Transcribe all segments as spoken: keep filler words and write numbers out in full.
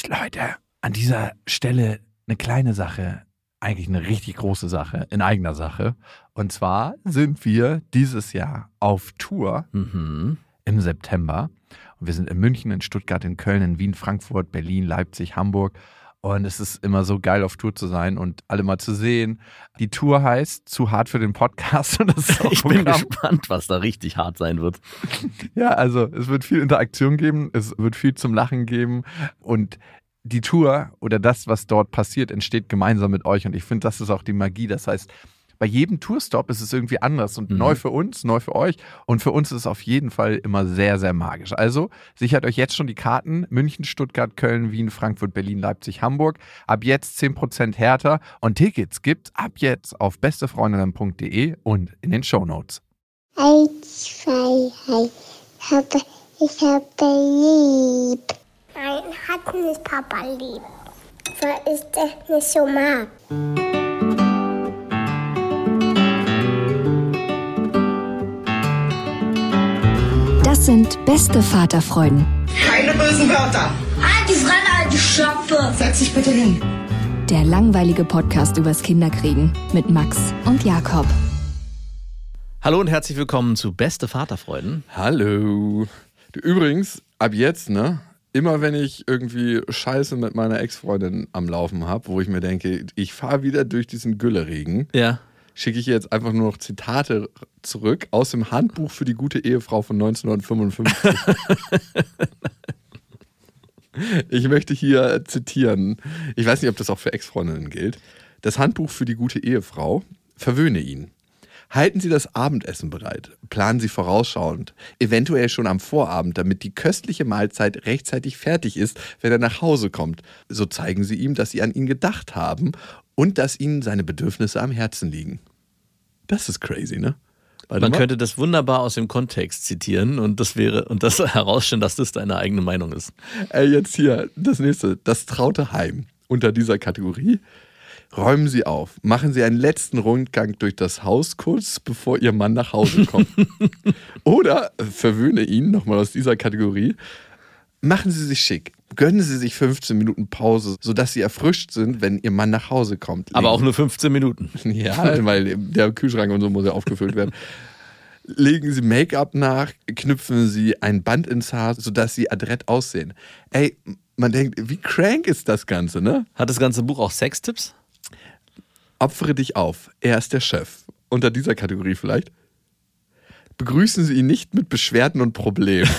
Leute, an dieser Stelle eine kleine Sache, eigentlich eine richtig große Sache, in eigener Sache. Und zwar sind wir dieses Jahr auf Tour Mhm. im September. Und wir sind in München, in Stuttgart, in Köln, in Wien, Frankfurt, Berlin, Leipzig, Hamburg. Und es ist immer so geil, auf Tour zu sein und alle mal zu sehen. Die Tour heißt Zu hart für den Podcast. Und das ist auch Ich bin Programm. gespannt, was da richtig hart sein wird. Ja, also es wird viel Interaktion geben, es wird viel zum Lachen geben und die Tour oder das, was dort passiert, entsteht gemeinsam mit euch und ich finde, das ist auch die Magie. Das heißt, bei jedem Tourstop ist es irgendwie anders und Mhm. neu für uns, neu für euch und für uns ist es auf jeden Fall immer sehr, sehr magisch. Also sichert euch jetzt schon die Karten: München, Stuttgart, Köln, Wien, Frankfurt, Berlin, Leipzig, Hamburg. Ab jetzt zehn Prozent härter und Tickets gibt's ab jetzt auf bestefreundinnen punkt de und in den Shownotes. Eins, zwei, drei. Papa, ich habe lieb. Nein, hat nicht Papa lieb. Weil ich das nicht so mag. Das sind beste Vaterfreuden. Keine bösen Wörter. Halt die Fremde, alte Schöpfe. Setz dich bitte hin. Der langweilige Podcast übers Kinderkriegen mit Max und Jakob. Hallo und herzlich willkommen zu Beste Vaterfreuden. Hallo. Du, übrigens, ab jetzt, ne? Immer wenn ich irgendwie Scheiße mit meiner Ex-Freundin am Laufen habe, wo ich mir denke, ich fahre wieder durch diesen Gülleregen, Ja. schicke ich ihr jetzt einfach nur noch Zitate zurück aus dem Handbuch für die gute Ehefrau von neunzehnhundertfünfundfünfzig. Ich möchte hier zitieren, ich weiß nicht, ob das auch für Ex-Freundinnen gilt. Das Handbuch für die gute Ehefrau: Verwöhne ihn. Halten Sie das Abendessen bereit. Planen Sie vorausschauend, eventuell schon am Vorabend, damit die köstliche Mahlzeit rechtzeitig fertig ist, wenn er nach Hause kommt. So zeigen Sie ihm, dass Sie an ihn gedacht haben und dass Ihnen seine Bedürfnisse am Herzen liegen. Das ist crazy, ne? Warte Man mal. könnte das wunderbar aus dem Kontext zitieren und das wäre und das herausstellen, dass das deine eigene Meinung ist. Ey, jetzt hier, das nächste. Das traute Heim. Unter dieser Kategorie: Räumen Sie auf. Machen Sie einen letzten Rundgang durch das Haus, kurz bevor Ihr Mann nach Hause kommt. Oder verwöhne ihn, nochmal aus dieser Kategorie: Machen Sie sich schick. Gönnen Sie sich fünfzehn Minuten Pause, sodass Sie erfrischt sind, wenn Ihr Mann nach Hause kommt. Aber auch nur fünfzehn Minuten. Ja, weil der Kühlschrank und so muss ja aufgefüllt werden. Legen Sie Make-up nach, knüpfen Sie ein Band ins Haar, sodass Sie adrett aussehen. Ey, man denkt, wie crank ist das Ganze, ne? Hat das ganze Buch auch Sextipps? Opfere dich auf, er ist der Chef. Unter dieser Kategorie vielleicht: Begrüßen Sie ihn nicht mit Beschwerden und Problemen.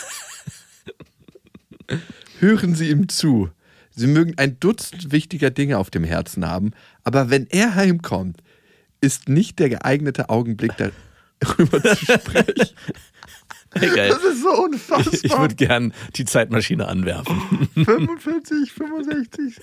Hören Sie ihm zu. Sie mögen ein Dutzend wichtiger Dinge auf dem Herzen haben, aber wenn er heimkommt, ist nicht der geeignete Augenblick, darüber zu sprechen. Hey, geil. Das ist so unfassbar. Ich, ich würde gern die Zeitmaschine anwerfen. fünfundvierzig, fünfundsechzig.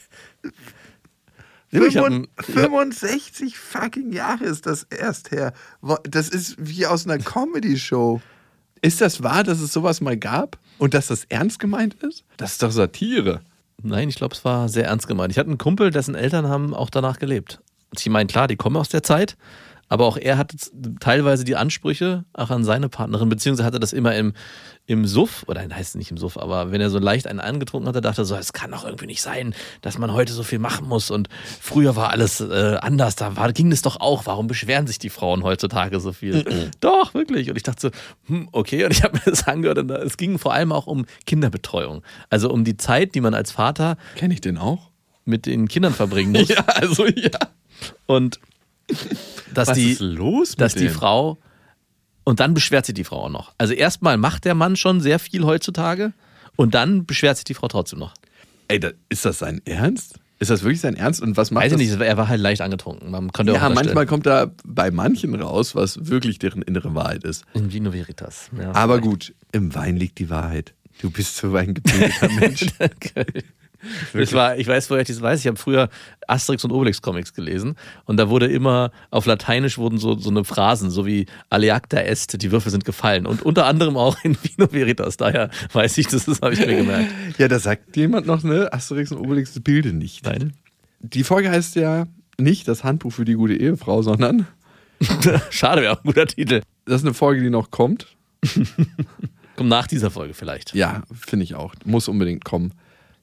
Ja, ich hab ein- fünfundsechzig fucking Jahre ist das erst her. Das ist wie aus einer Comedy-Show. Ist das wahr, dass es sowas mal gab? Und dass das ernst gemeint ist? Das ist doch Satire. Nein, ich glaube, es war sehr ernst gemeint. Ich hatte einen Kumpel, dessen Eltern haben auch danach gelebt. Und ich meine, klar, die kommen aus der Zeit, aber auch er hatte teilweise die Ansprüche auch an seine Partnerin, beziehungsweise hatte das immer im, im Suff, oder heißt es nicht im Suff, aber wenn er so leicht einen angetrunken hatte, dachte er so, es kann doch irgendwie nicht sein, dass man heute so viel machen muss und früher war alles äh, anders, da war, ging es doch auch, warum beschweren sich die Frauen heutzutage so viel? Doch, wirklich. Und ich dachte so, hm, okay, und ich habe mir das angehört und es ging vor allem auch um Kinderbetreuung, also um die Zeit, die man als Vater Kenne ich den auch? mit den Kindern verbringen muss. Ja, also ja. Und dass Was die, ist los mit dass die denen? Frau, und dann beschwert sich die Frau auch noch. Also erstmal macht der Mann schon sehr viel heutzutage und dann beschwert sich die Frau trotzdem noch. Ey, da, ist das sein Ernst? Ist das wirklich sein Ernst? Und was macht Weiß ich das? nicht, er war halt leicht angetrunken. Man konnte auch Ja, unterstellen. manchmal kommt da bei manchen raus, was wirklich deren innere Wahrheit ist. In Vino Veritas. Ja, Aber vielleicht. gut, im Wein liegt die Wahrheit. Du bist so ein gebildeter Mensch. Das war, ich weiß, woher ich das weiß. Ich habe früher Asterix und Obelix Comics gelesen und da wurde immer auf Lateinisch wurden so, so eine Phrasen, so wie Aleacta est, die Würfel sind gefallen und unter anderem auch in Vino Veritas. Daher weiß ich, das, das habe ich mir gemerkt. Ja, da sagt jemand noch, ne? Asterix und Obelix bilde nicht. Nein. Die Folge heißt ja nicht das Handbuch für die gute Ehefrau, sondern Schade, wäre auch ein guter Titel. das ist eine Folge, die noch kommt. Kommt nach dieser Folge vielleicht. Ja, finde ich auch. Muss unbedingt kommen.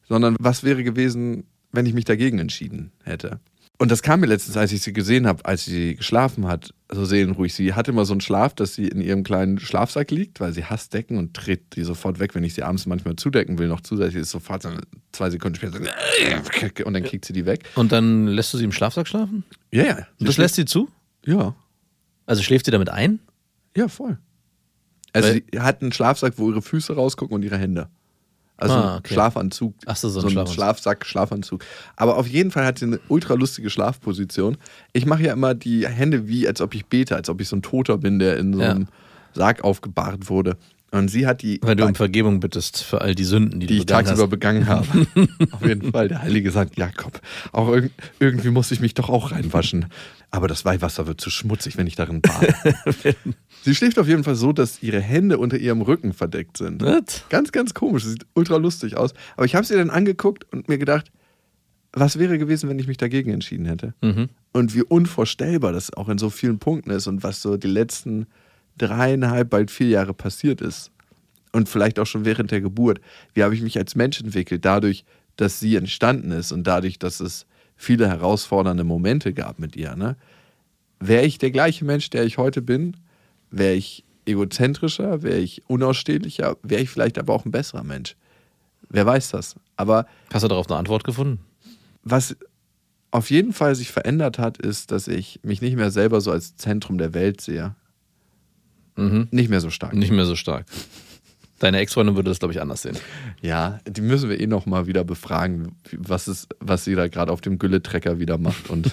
sondern was wäre gewesen, wenn ich mich dagegen entschieden hätte. Und das kam mir letztens, als ich sie gesehen habe, als sie geschlafen hat, so seelenruhig. Sie hat immer so einen Schlaf, dass sie in ihrem kleinen Schlafsack liegt, weil sie hasst Decken und dreht die sofort weg, wenn ich sie abends manchmal zudecken will, noch zusätzlich ist sofort so zwei Sekunden später so, und dann kriegt sie die weg. Und dann lässt du sie im Schlafsack schlafen? Ja, ja. Und das lässt sie zu? Ja. Also schläft sie damit ein? Ja, voll. Also Weil- sie hat einen Schlafsack, wo ihre Füße rausgucken und ihre Hände. Also Ah, ein okay. Schlafanzug. Ach so, so ein so ein Schlafanzug. Schlafsack, Schlafanzug. Aber auf jeden Fall hat sie eine ultra lustige Schlafposition. Ich mache ja immer die Hände wie, als ob ich bete, als ob ich so ein Toter bin, der in so einem Ja. Sarg aufgebahrt wurde. Und sie hat die, Weil du um Vergebung bittest für all die Sünden, die, die du ich begangen tagsüber hast. begangen habe. Auf jeden Fall, der Heilige sagt, Jakob, auch irg- irgendwie muss ich mich doch auch reinwaschen. Aber das Weihwasser wird zu schmutzig, wenn ich darin bade. Sie schläft auf jeden Fall so, dass ihre Hände unter ihrem Rücken verdeckt sind. Was? Ganz, ganz komisch. Sieht ultra lustig aus. Aber ich habe sie dann angeguckt und mir gedacht, was wäre gewesen, wenn ich mich dagegen entschieden hätte? Mhm. Und wie unvorstellbar das auch in so vielen Punkten ist und was so die letzten dreieinhalb, bald vier Jahre passiert ist. Und vielleicht auch schon während der Geburt. Wie habe ich mich als Mensch entwickelt, dadurch, dass sie entstanden ist und dadurch, dass es viele herausfordernde Momente gab mit ihr. Ne? Wäre ich der gleiche Mensch, der ich heute bin, wäre ich egozentrischer, wäre ich unausstehlicher, wäre ich vielleicht aber auch ein besserer Mensch. Wer weiß das. Aber Hast du darauf eine Antwort gefunden? was auf jeden Fall sich verändert hat, ist, dass ich mich nicht mehr selber so als Zentrum der Welt sehe. Mhm. Nicht mehr so stark. Nicht mehr so stark. Deine Ex-Freundin würde das, glaube ich, anders sehen. Ja, die müssen wir eh noch mal wieder befragen, was, ist, was sie da gerade auf dem Gülle-Trecker wieder macht. Und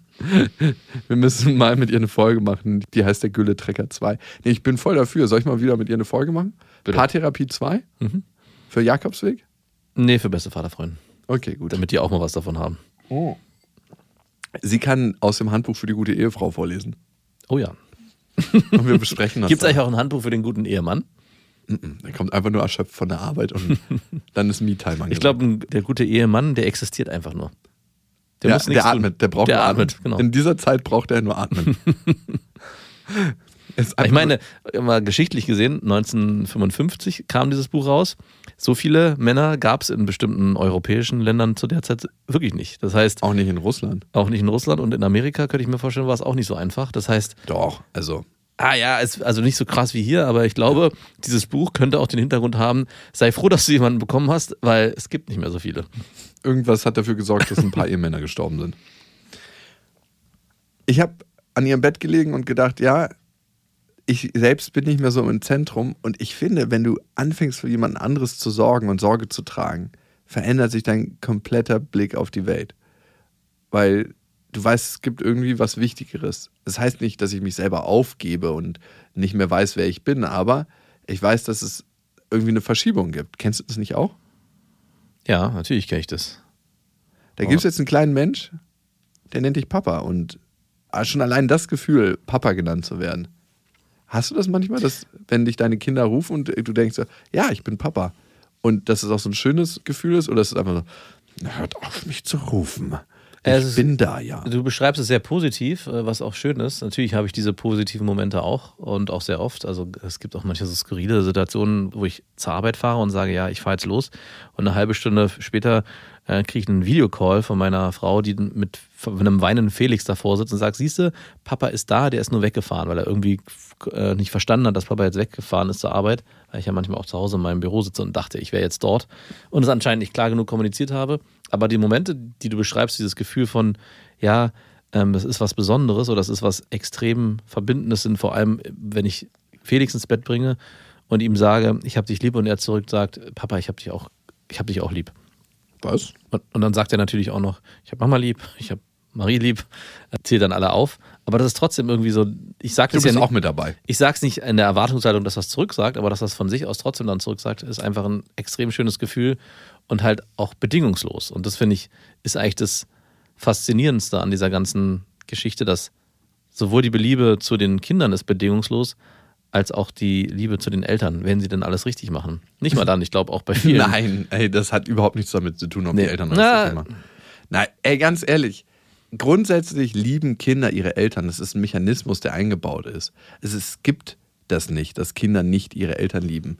wir müssen mal mit ihr eine Folge machen, die heißt der Gülle-Trecker zwei. Nee, ich bin voll dafür. Soll ich mal wieder mit ihr eine Folge machen? Bitte. Paartherapie zwei? Mhm. Für Jakobsweg? Nee, für beste Vaterfreunde. Okay, gut. Damit die auch mal was davon haben. Oh. Sie kann aus dem Handbuch für die gute Ehefrau vorlesen. Oh ja. Und wir besprechen das. Gibt es dann. eigentlich auch ein Handbuch für den guten Ehemann? Er kommt einfach nur erschöpft von der Arbeit und dann ist Me-Time angesagt. Ich glaube, der gute Ehemann, der existiert einfach nur. Der ja, muss nichts der atmet, tun. der braucht der nur atmet, atmen. genau. In dieser Zeit braucht er nur atmen. Ist Ich einfach- meine, mal geschichtlich gesehen, neunzehnhundertfünfundfünfzig kam dieses Buch raus. So viele Männer gab es in bestimmten europäischen Ländern zu der Zeit wirklich nicht. Das heißt, auch nicht in Russland. auch nicht in Russland und in Amerika, könnte ich mir vorstellen, war es auch nicht so einfach. Das heißt, Doch, also ah ja, es, also nicht so krass wie hier, aber ich glaube, dieses Buch könnte auch den Hintergrund haben, sei froh, dass du jemanden bekommen hast, weil es gibt nicht mehr so viele. irgendwas hat dafür gesorgt, dass ein paar Ehemänner gestorben sind. Ich habe an ihrem Bett gelegen und gedacht, ja, ich selbst bin nicht mehr so im Zentrum und ich finde, wenn du anfängst für jemand anderes zu sorgen und Sorge zu tragen, verändert sich dein kompletter Blick auf die Welt. Weil du weißt, es gibt irgendwie was Wichtigeres. Das heißt nicht, dass ich mich selber aufgebe und nicht mehr weiß, wer ich bin, aber ich weiß, dass es irgendwie eine Verschiebung gibt. Kennst du das nicht auch? Ja, natürlich kenne ich das. Da gibt es jetzt einen kleinen Mensch, der nennt dich Papa und schon allein das Gefühl, Papa genannt zu werden. Hast du das manchmal, dass wenn dich deine Kinder rufen und du denkst so, ja, ich bin Papa und dass es auch so ein schönes Gefühl ist oder ist es einfach so, hört auf mich zu rufen. Ich Es ist- bin da, ja. Du beschreibst es sehr positiv, äh, was auch schön ist. Natürlich habe ich diese positiven Momente auch und auch sehr oft. Also es gibt auch manche so skurrile Situationen, wo ich zur Arbeit fahre und sage, ja, ich fahre jetzt los. Und eine halbe Stunde später äh, kriege ich einen Videocall von meiner Frau, die mit einem weinenden Felix davor sitzt und sagt, siehste, Papa ist da, der ist nur weggefahren, weil er irgendwie äh, nicht verstanden hat, dass Papa jetzt weggefahren ist zur Arbeit, weil ich ja manchmal auch zu Hause in meinem Büro sitze und dachte, ich wäre jetzt dort und es anscheinend nicht klar genug kommuniziert habe. Aber die Momente, die du beschreibst, dieses Gefühl von, ja, ähm, das ist was Besonderes oder das ist was extrem Verbindendes, sind vor allem, wenn ich Felix ins Bett bringe und ihm sage, ich habe dich lieb und er zurück sagt, Papa, ich habe dich auch, ich habe dich auch lieb. Was? Und, und dann sagt er natürlich auch noch, ich habe Mama lieb, ich habe Marie lieb, zählt dann alle auf. Aber das ist trotzdem irgendwie so, ich sage Du das ja bist nicht, auch mit dabei. ich sage es nicht in der Erwartungshaltung, dass das zurücksagt, aber dass das von sich aus trotzdem dann zurücksagt, ist einfach ein extrem schönes Gefühl und halt auch bedingungslos. Und das finde ich, ist eigentlich das Faszinierendste an dieser ganzen Geschichte, dass sowohl die Liebe zu den Kindern ist bedingungslos, als auch die Liebe zu den Eltern, wenn sie denn alles richtig machen. Nicht mal dann, ich glaube auch bei vielen. Nein, ey, das hat überhaupt nichts damit zu tun, ob Nee. die Eltern das Na. richtig machen. Nein, ey, ganz ehrlich, grundsätzlich lieben Kinder ihre Eltern. Das ist ein Mechanismus, der eingebaut ist. Es, ist, es gibt das nicht, dass Kinder nicht ihre Eltern lieben.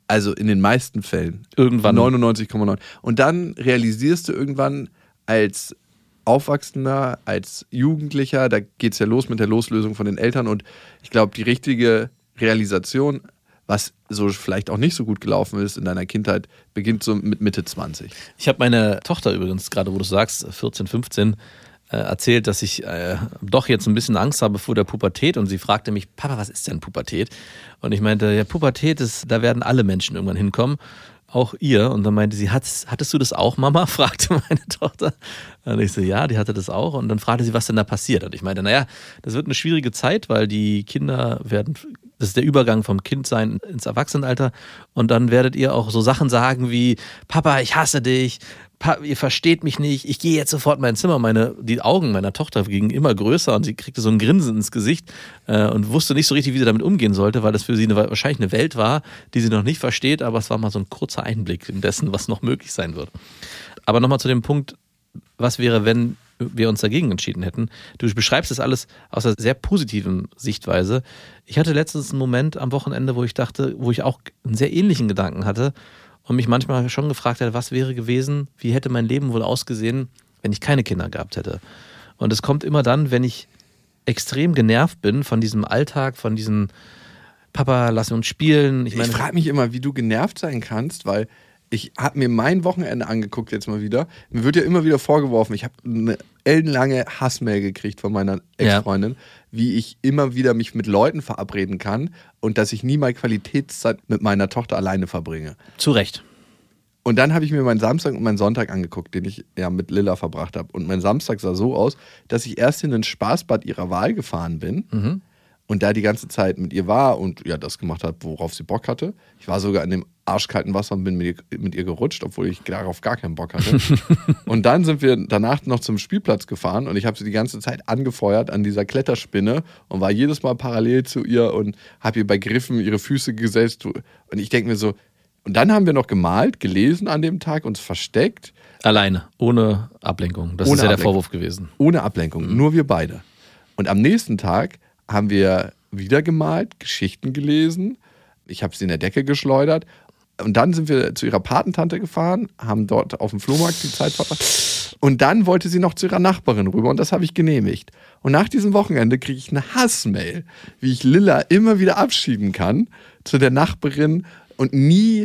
Also in den meisten Fällen. Irgendwann. neunundneunzig Komma neun. Und dann realisierst du irgendwann als Aufwachsender, als Jugendlicher, da geht es ja los mit der Loslösung von den Eltern und ich glaube, die richtige Realisation, was so vielleicht auch nicht so gut gelaufen ist in deiner Kindheit, beginnt so mit Mitte zwanzig. Ich habe meine Tochter übrigens, gerade wo du sagst, vierzehn, fünfzehn, äh, erzählt, dass ich äh, doch jetzt ein bisschen Angst habe vor der Pubertät und sie fragte mich, Papa, was ist denn Pubertät? Und ich meinte, ja, Pubertät ist, da werden alle Menschen irgendwann hinkommen. Auch ihr. Und dann meinte sie, hattest, hattest du das auch, Mama? Fragte meine Tochter. Und ich so, ja, die hatte das auch. Und dann fragte sie, was denn da passiert. Und ich meinte, naja, das wird eine schwierige Zeit, weil die Kinder werden, das ist der Übergang vom Kindsein ins Erwachsenenalter. Und dann werdet ihr auch so Sachen sagen wie, Papa, ich hasse dich. Papa, ihr versteht mich nicht. Ich gehe jetzt sofort in mein Zimmer. Meine, die Augen meiner Tochter gingen immer größer und sie kriegte so ein Grinsen ins Gesicht äh, und wusste nicht so richtig, wie sie damit umgehen sollte, weil das für sie eine, wahrscheinlich eine Welt war, die sie noch nicht versteht. Aber es war mal so ein kurzer Einblick in dessen, was noch möglich sein wird. Aber nochmal zu dem Punkt, was wäre, wenn wir uns dagegen entschieden hätten. Du beschreibst das alles aus einer sehr positiven Sichtweise. Ich hatte letztens einen Moment am Wochenende, wo ich dachte, wo ich auch einen sehr ähnlichen Gedanken hatte und mich manchmal schon gefragt hätte, was wäre gewesen, wie hätte mein Leben wohl ausgesehen, wenn ich keine Kinder gehabt hätte. Und es kommt immer dann, wenn ich extrem genervt bin von diesem Alltag, von diesem Papa, lass uns spielen. Ich, ich frage mich immer, wie du genervt sein kannst, weil ich habe mir mein Wochenende angeguckt jetzt mal wieder. Mir wird ja immer wieder vorgeworfen, ich habe eine ellenlange Hassmail gekriegt von meiner Ex-Freundin, ja. wie ich immer wieder mich mit Leuten verabreden kann und dass ich nie mal Qualitätszeit mit meiner Tochter alleine verbringe. Zu Recht. Und dann habe ich mir meinen Samstag und meinen Sonntag angeguckt, den ich ja mit Lilla verbracht habe. Und mein Samstag sah so aus, dass ich erst in ein Spaßbad ihrer Wahl gefahren bin. Mhm. Und da die ganze Zeit mit ihr war und ja das gemacht hat, worauf sie Bock hatte. Ich war sogar in dem arschkalten Wasser und bin mit ihr, mit ihr gerutscht, obwohl ich darauf gar keinen Bock hatte. Und dann sind wir danach noch zum Spielplatz gefahren und ich habe sie die ganze Zeit angefeuert an dieser Kletterspinne und war jedes Mal parallel zu ihr und habe ihr bei Griffen ihre Füße gesetzt. Und ich denke mir so, und dann haben wir noch gemalt, gelesen an dem Tag, uns versteckt. Alleine, ohne Ablenkung. Das ohne ist ja der Ablenkung. Vorwurf gewesen. Ohne Ablenkung, mhm. nur wir beide. Und am nächsten Tag haben wir wieder gemalt, Geschichten gelesen. Ich habe sie in der Decke geschleudert. Und dann sind wir zu ihrer Patentante gefahren, haben dort auf dem Flohmarkt die Zeit verbracht. Und dann wollte sie noch zu ihrer Nachbarin rüber und das habe ich genehmigt. Und nach diesem Wochenende kriege ich eine Hassmail, wie ich Lilla immer wieder abschieben kann zu der Nachbarin und nie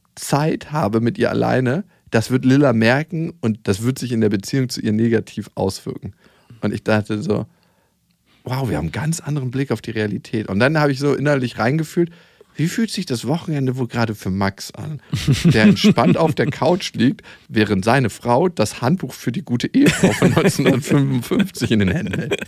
Zeit habe mit ihr alleine. Das wird Lilla merken und das wird sich in der Beziehung zu ihr negativ auswirken. Und ich dachte so, wow, wir haben einen ganz anderen Blick auf die Realität. Und dann habe ich so innerlich reingefühlt, wie fühlt sich das Wochenende wohl gerade für Max an, der entspannt auf der Couch liegt, während seine Frau das Handbuch für die gute Ehefrau von neunzehnhundertfünfundfünfzig in den Händen hält.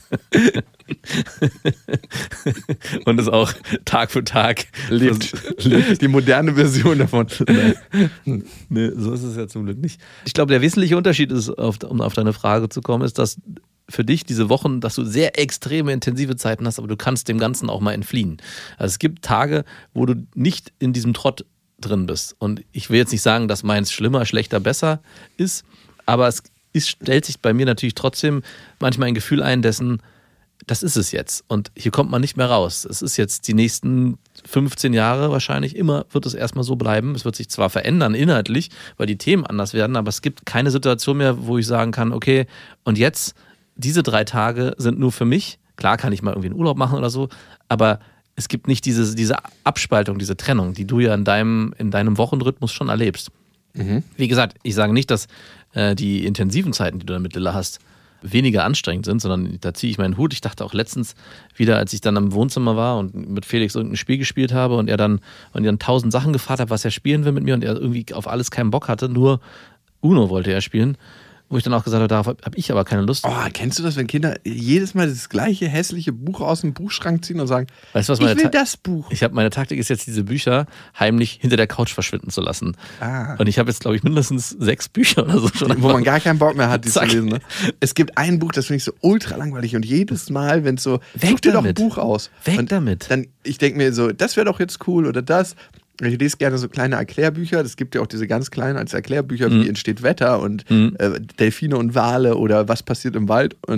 Und es auch Tag für Tag lebt. Die moderne Version davon. Nee, so ist es ja zum Glück nicht. Ich glaube, der wesentliche Unterschied ist, um auf deine Frage zu kommen, ist, dass für dich diese Wochen, dass du sehr extreme, intensive Zeiten hast, aber du kannst dem Ganzen auch mal entfliehen. Also es gibt Tage, wo du nicht in diesem Trott drin bist. Und ich will jetzt nicht sagen, dass meins schlimmer, schlechter, besser ist, aber es ist, stellt sich bei mir natürlich trotzdem manchmal ein Gefühl ein, dessen, das ist es jetzt. Und hier kommt man nicht mehr raus. Es ist jetzt die nächsten fünfzehn Jahre wahrscheinlich, immer wird es erstmal so bleiben. Es wird sich zwar verändern inhaltlich, weil die Themen anders werden, aber es gibt keine Situation mehr, wo ich sagen kann, okay, und jetzt diese drei Tage sind nur für mich. Klar kann ich mal irgendwie einen Urlaub machen oder so, aber es gibt nicht diese, diese Abspaltung, diese Trennung, die du ja in deinem, in deinem Wochenrhythmus schon erlebst. Mhm. Wie gesagt, ich sage nicht, dass äh, die intensiven Zeiten, die du dann mit Lilla hast, weniger anstrengend sind, sondern da ziehe ich meinen Hut. Ich dachte auch letztens wieder, als ich dann am Wohnzimmer war und mit Felix irgendein Spiel gespielt habe und er dann, und er dann tausend Sachen gefragt hat, was er spielen will mit mir und er irgendwie auf alles keinen Bock hatte, nur Uno wollte er spielen. Wo ich dann auch gesagt habe, darauf habe ich aber keine Lust. Oh, kennst du das, wenn Kinder jedes Mal das gleiche hässliche Buch aus dem Buchschrank ziehen und sagen, weißt du, was meine ich will Ta- das Buch. Ich habe meine Taktik ist jetzt, diese Bücher heimlich hinter der Couch verschwinden zu lassen. Ah. Und ich habe jetzt, glaube ich, mindestens sechs Bücher oder so schon. Wo man gar keinen Bock mehr hat, die Zack. zu lesen. Ne? Es gibt ein Buch, das finde ich so ultra langweilig und jedes Mal, wenn es so, Weg such dir damit. doch ein Buch aus. Weg und damit. Dann, ich denke mir so, das wäre doch jetzt cool oder das. Ich lese gerne so kleine Erklärbücher. Es gibt ja auch diese ganz kleinen als Erklärbücher, mhm. wie entsteht Wetter und mhm. äh, Delfine und Wale oder was passiert im Wald. Und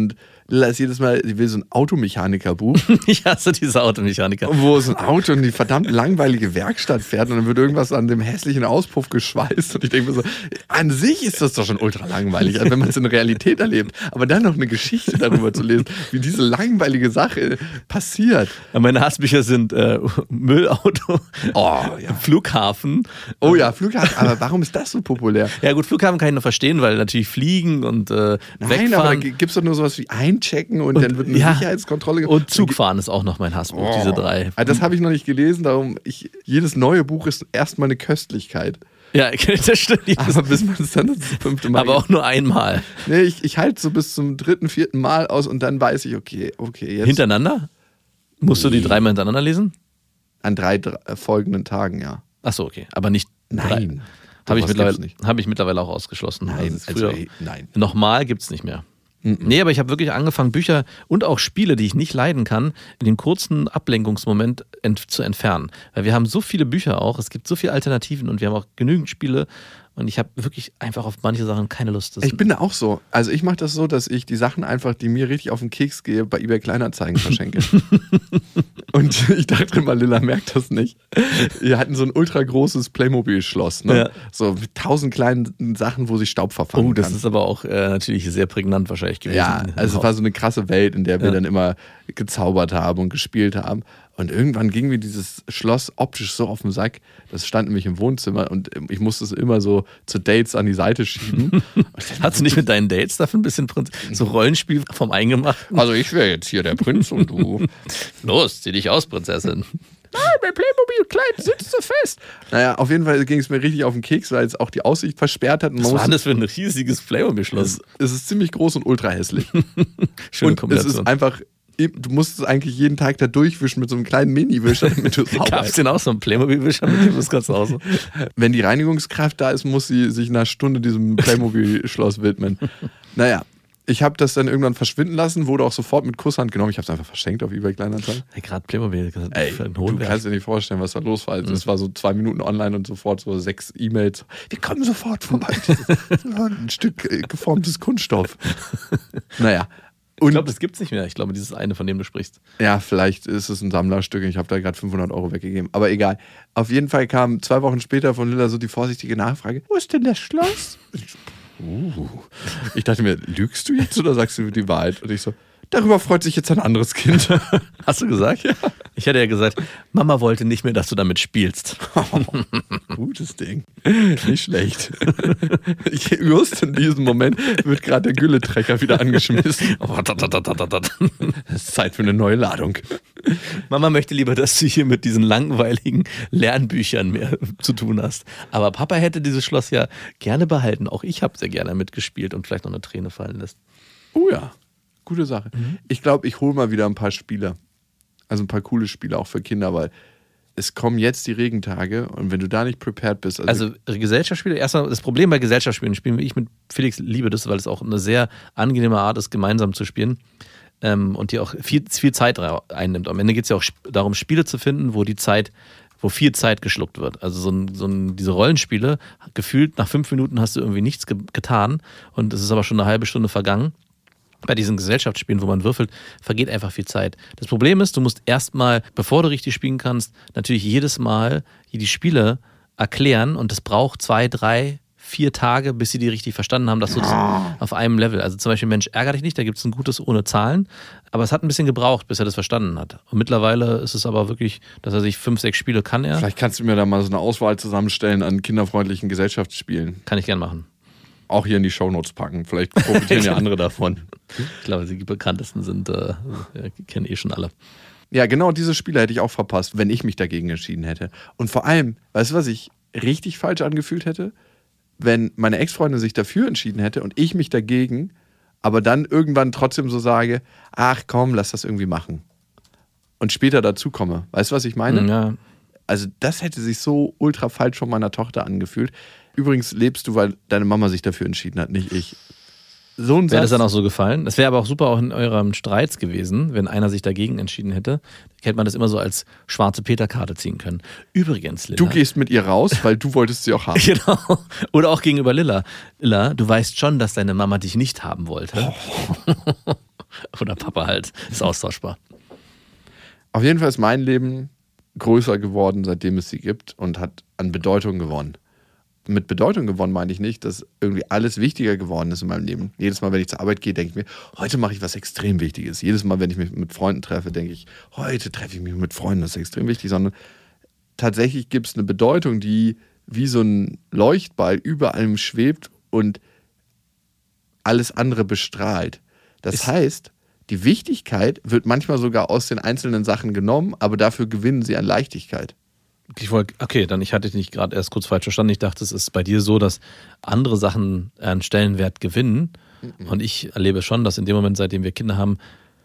Lilla ist jedes Mal, sie will so ein Automechanikerbuch. Ich hasse diese Automechaniker. Wo so ein Auto in die verdammt langweilige Werkstatt fährt und dann wird irgendwas an dem hässlichen Auspuff geschweißt. Und ich denke mir so, an sich ist das doch schon ultra langweilig, also wenn man es in Realität erlebt. Aber dann noch eine Geschichte darüber zu lesen, wie diese langweilige Sache passiert. Ja, meine Hassbücher sind äh, Müllauto, Oh, ja. Flughafen. Oh ja, Flughafen. Aber warum ist das so populär? Ja gut, Flughafen kann ich noch verstehen, weil natürlich fliegen und äh, Nein, wegfahren. aber da gibt es doch nur sowas wie einchecken und, und dann wird eine ja, Sicherheitskontrolle gemacht. Und Zugfahren ist auch noch mein Hassbuch, Oh. diese drei. Also das habe ich noch nicht gelesen, darum, ich, jedes neue Buch ist erstmal eine Köstlichkeit. Ja, das stimmt. Aber bis man es dann das fünfte Mal... Aber auch nur einmal. Nee, ich, ich halte so bis zum dritten, vierten Mal aus und dann weiß ich, okay, okay, jetzt... Hintereinander? Musst du die dreimal hintereinander lesen? An drei, drei folgenden Tagen, ja. Achso, okay. Aber nicht Nein. Habe ich, Sowas mittlerweile- gibt's nicht. hab ich mittlerweile auch ausgeschlossen. Nein, Also es ist also, früher, ey, nein. Nochmal gibt es nicht mehr. Nee, aber ich habe wirklich angefangen, Bücher und auch Spiele, die ich nicht leiden kann, in den kurzen Ablenkungsmoment ent- zu entfernen. Weil wir haben so viele Bücher auch, es gibt so viele Alternativen und wir haben auch genügend Spiele und ich habe wirklich einfach auf manche Sachen keine Lust. Das Ich bin da auch so. Also ich mache das so, dass ich die Sachen einfach, die mir richtig auf den Keks gehe, bei eBay Kleinanzeigen verschenke. Und ich dachte immer, Lilla merkt das nicht. Wir hatten so ein ultra großes Playmobil-Schloss, ne? Ja. So mit tausend kleinen Sachen, wo sich Staub verfangen Oh, das kann. ist aber auch äh, natürlich sehr prägnant wahrscheinlich gewesen. Ja, also es war so eine krasse Welt, in der wir Ja. dann immer gezaubert haben und gespielt haben. Und irgendwann ging mir dieses Schloss optisch so auf den Sack. Das stand nämlich im Wohnzimmer und ich musste es immer so zu Dates an die Seite schieben. Hast du nicht mit deinen Dates dafür ein bisschen Prinz- so Rollenspiel vom Eingemachten? Also ich wäre jetzt hier der Prinz und du. Los, zieh dich aus, Prinzessin. Nein, mein Playmobil-Kleid sitzt so fest. Naja, auf jeden Fall ging es mir richtig auf den Keks, weil es auch die Aussicht versperrt hat. Und man Was war musste- denn das für ein riesiges Playmobil-Schloss? es, es ist ziemlich groß und ultra hässlich. Schöne Und es Kombination. ist einfach, du musst es eigentlich jeden Tag da durchwischen mit so einem kleinen Mini-Wischer, damit du es sauber Gab es denn auch so einen Playmobil-Wischer mit dem das Ganze aus? Wenn die Reinigungskraft da ist, muss sie sich nach einer Stunde diesem Playmobil-Schloss widmen. Naja, ich habe das dann irgendwann verschwinden lassen, wurde auch sofort mit Kusshand genommen. Ich habe es einfach verschenkt auf eBay Kleinanzeigen. Hey, gerade Playmobil, das Ey, für ein du Hohenwerk. kannst dir nicht vorstellen, was da los war. Also, es war so zwei Minuten online und sofort so sechs E-Mails. Wir kommen sofort vorbei. Ein Stück äh, geformtes Kunststoff. Naja. Und Ich glaube, das gibt's nicht mehr. Ich glaube, dieses eine, von dem du sprichst. ja, vielleicht ist es ein Sammlerstück. Ich habe da gerade fünfhundert Euro weggegeben. Aber egal. Auf jeden Fall kam zwei Wochen später von Lilla so die vorsichtige Nachfrage. Wo ist denn das Schloss? Uh. Ich dachte mir, lügst du jetzt oder sagst du die Wahrheit? Und ich so, darüber freut sich jetzt ein anderes Kind. Hast du gesagt? Ja. Ich hätte ja gesagt, Mama wollte nicht mehr, dass du damit spielst. Gutes Ding. Nicht schlecht. Ich, just in diesem Moment wird gerade der Gülletrecker wieder angeschmissen. Es ist Zeit für eine neue Ladung. Mama möchte lieber, dass du hier mit diesen langweiligen Lernbüchern mehr zu tun hast. Aber Papa hätte dieses Schloss ja gerne behalten. Auch ich habe sehr gerne mitgespielt und vielleicht noch eine Träne fallen lässt. Oh ja, gute Sache. Ich glaube, ich hole mal wieder ein paar Spiele. Also ein paar coole Spiele auch für Kinder, weil es kommen jetzt die Regentage und wenn du da nicht prepared bist. Also, Also Gesellschaftsspiele, erstmal das Problem bei Gesellschaftsspielen, spielen wie ich mit Felix liebe das, weil es auch eine sehr angenehme Art ist, gemeinsam zu spielen ähm, und die auch viel, viel Zeit einnimmt. Am Ende geht es ja auch darum, Spiele zu finden, wo die Zeit, wo viel Zeit geschluckt wird. Also so, ein, so ein, diese Rollenspiele, gefühlt nach fünf Minuten hast du irgendwie nichts ge- getan und es ist aber schon eine halbe Stunde vergangen. Bei diesen Gesellschaftsspielen, wo man würfelt, vergeht einfach viel Zeit. Das Problem ist, du musst erstmal, bevor du richtig spielen kannst, natürlich jedes Mal die Spiele erklären und es braucht zwei, drei, vier Tage, bis sie die richtig verstanden haben, dass du das auf einem Level, also zum Beispiel Mensch, ärger dich nicht, da gibt es ein gutes ohne Zahlen, aber es hat ein bisschen gebraucht, bis er das verstanden hat. Und mittlerweile ist es aber wirklich, dass er sich fünf, sechs Spiele kann er, vielleicht kannst du mir da mal so eine Auswahl zusammenstellen an kinderfreundlichen Gesellschaftsspielen. kann ich gern machen. Auch hier in die Shownotes packen. Vielleicht profitieren ja andere davon. Ich glaube, die bekanntesten sind, äh, ja, kennen eh schon alle. Ja, genau diese Spiele hätte ich auch verpasst, wenn ich mich dagegen entschieden hätte. Und vor allem, weißt du, was ich richtig falsch angefühlt hätte? Wenn meine Ex-Freundin sich dafür entschieden hätte und ich mich dagegen, aber dann irgendwann trotzdem so sage, ach komm, lass das irgendwie machen. Und später dazu komme. Weißt du, was ich meine? Ja. Also das hätte sich so ultra falsch von meiner Tochter angefühlt. Übrigens lebst du, weil deine Mama sich dafür entschieden hat, nicht ich. So ein Wäre das Satz. dann auch so gefallen? Das wäre aber auch super auch in eurem Streits gewesen, wenn einer sich dagegen entschieden hätte. Hätte man das immer so als schwarze Peter-Karte ziehen können. Übrigens, Lilla. Du gehst mit ihr raus, weil du wolltest sie auch haben. Genau. Oder auch gegenüber Lilla. Lilla, du weißt schon, dass deine Mama dich nicht haben wollte. Oder Papa halt, ist austauschbar. Auf jeden Fall ist mein Leben größer geworden, seitdem es sie gibt und hat an Bedeutung gewonnen. Mit Bedeutung gewonnen meine ich nicht, dass irgendwie alles wichtiger geworden ist in meinem Leben. Jedes Mal, wenn ich zur Arbeit gehe, denke ich mir, heute mache ich was extrem Wichtiges. Jedes Mal, wenn ich mich mit Freunden treffe, denke ich, heute treffe ich mich mit Freunden, das ist extrem wichtig. Sondern tatsächlich gibt es eine Bedeutung, die wie so ein Leuchtball über allem schwebt und alles andere bestrahlt. Das ist heißt, die Wichtigkeit wird manchmal sogar aus den einzelnen Sachen genommen, aber dafür gewinnen sie an Leichtigkeit. Ich wollte, okay, dann ich hatte dich nicht gerade erst kurz falsch verstanden. Ich dachte, es ist bei dir so, dass andere Sachen einen Stellenwert gewinnen. Mhm. Und ich erlebe schon, dass in dem Moment, seitdem wir Kinder haben,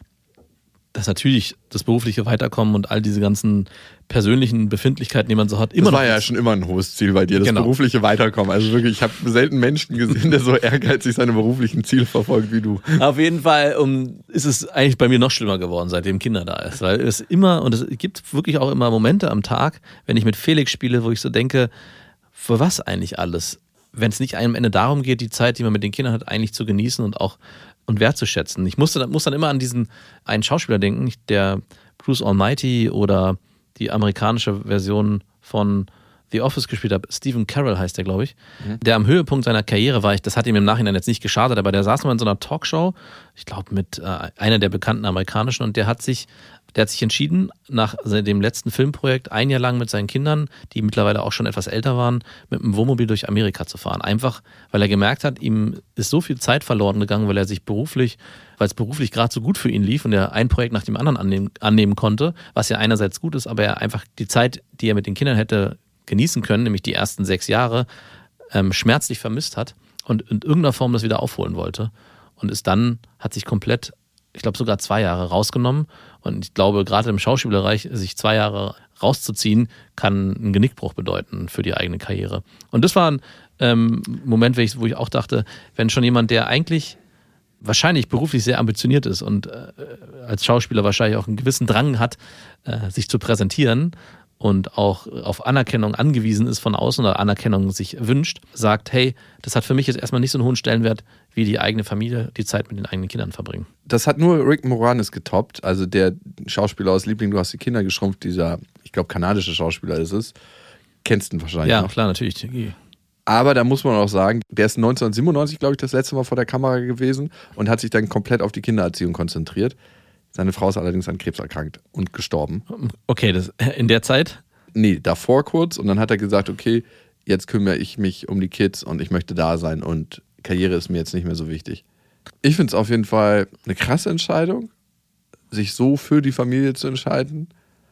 dass natürlich das berufliche Weiterkommen und all diese ganzen persönlichen Befindlichkeiten, die man so hat, immer das noch. war ja ist. schon immer ein hohes Ziel bei dir, das genau. berufliche Weiterkommen. Also wirklich, ich habe selten Menschen gesehen, der so ehrgeizig seine beruflichen Ziele verfolgt wie du. Auf jeden Fall um, ist es eigentlich bei mir noch schlimmer geworden, seitdem Kinder da ist. Weil es immer, und es gibt wirklich auch immer Momente am Tag, wenn ich mit Felix spiele, wo ich so denke, für was eigentlich alles? Wenn es nicht am Ende darum geht, die Zeit, die man mit den Kindern hat, eigentlich zu genießen und auch und wertzuschätzen. Ich musste, muss dann immer an diesen einen Schauspieler denken, der Bruce Almighty oder die amerikanische Version von The Office gespielt hat. Stephen Carell heißt der, glaube ich. Mhm. Der am Höhepunkt seiner Karriere war, ich, das hat ihm im Nachhinein jetzt nicht geschadet, aber der saß mal in so einer Talkshow, ich glaube mit äh, einer der bekannten amerikanischen, und der hat sich Der hat sich entschieden, nach dem letzten Filmprojekt ein Jahr lang mit seinen Kindern, die mittlerweile auch schon etwas älter waren, mit einem Wohnmobil durch Amerika zu fahren. Einfach, weil er gemerkt hat, ihm ist so viel Zeit verloren gegangen, weil er sich beruflich, weil es beruflich gerade so gut für ihn lief und er ein Projekt nach dem anderen annehmen, annehmen konnte, was ja einerseits gut ist, aber er einfach die Zeit, die er mit den Kindern hätte genießen können, nämlich die ersten sechs Jahre, ähm, schmerzlich vermisst hat und in irgendeiner Form das wieder aufholen wollte. Und ist dann, hat sich komplett, ich glaube sogar zwei Jahre rausgenommen. Und ich glaube, gerade im Schauspielbereich, sich zwei Jahre rauszuziehen, kann einen Genickbruch bedeuten für die eigene Karriere. Und das war ein ähm, Moment, wo ich, wo ich auch dachte, wenn schon jemand, der eigentlich wahrscheinlich beruflich sehr ambitioniert ist und äh, als Schauspieler wahrscheinlich auch einen gewissen Drang hat, äh, sich zu präsentieren und auch auf Anerkennung angewiesen ist von außen oder Anerkennung sich wünscht, sagt, hey, das hat für mich jetzt erstmal nicht so einen hohen Stellenwert, wie die eigene Familie die Zeit mit den eigenen Kindern verbringen. Das hat nur Rick Moranis getoppt, also der Schauspieler aus Liebling, du hast die Kinder geschrumpft, dieser, ich glaube, kanadische Schauspieler ist es. Kennst du ihn wahrscheinlich Ja, noch. klar, natürlich. Aber da muss man auch sagen, der ist neunzehnhundertsiebenundneunzig, glaube ich, das letzte Mal vor der Kamera gewesen und hat sich dann komplett auf die Kindererziehung konzentriert. Seine Frau ist allerdings an Krebs erkrankt und gestorben. Okay, das, in der Zeit? Nee, davor kurz. Und dann hat er gesagt, okay, jetzt kümmere ich mich um die Kids und ich möchte da sein und Karriere ist mir jetzt nicht mehr so wichtig. Ich finde es auf jeden Fall eine krasse Entscheidung, sich so für die Familie zu entscheiden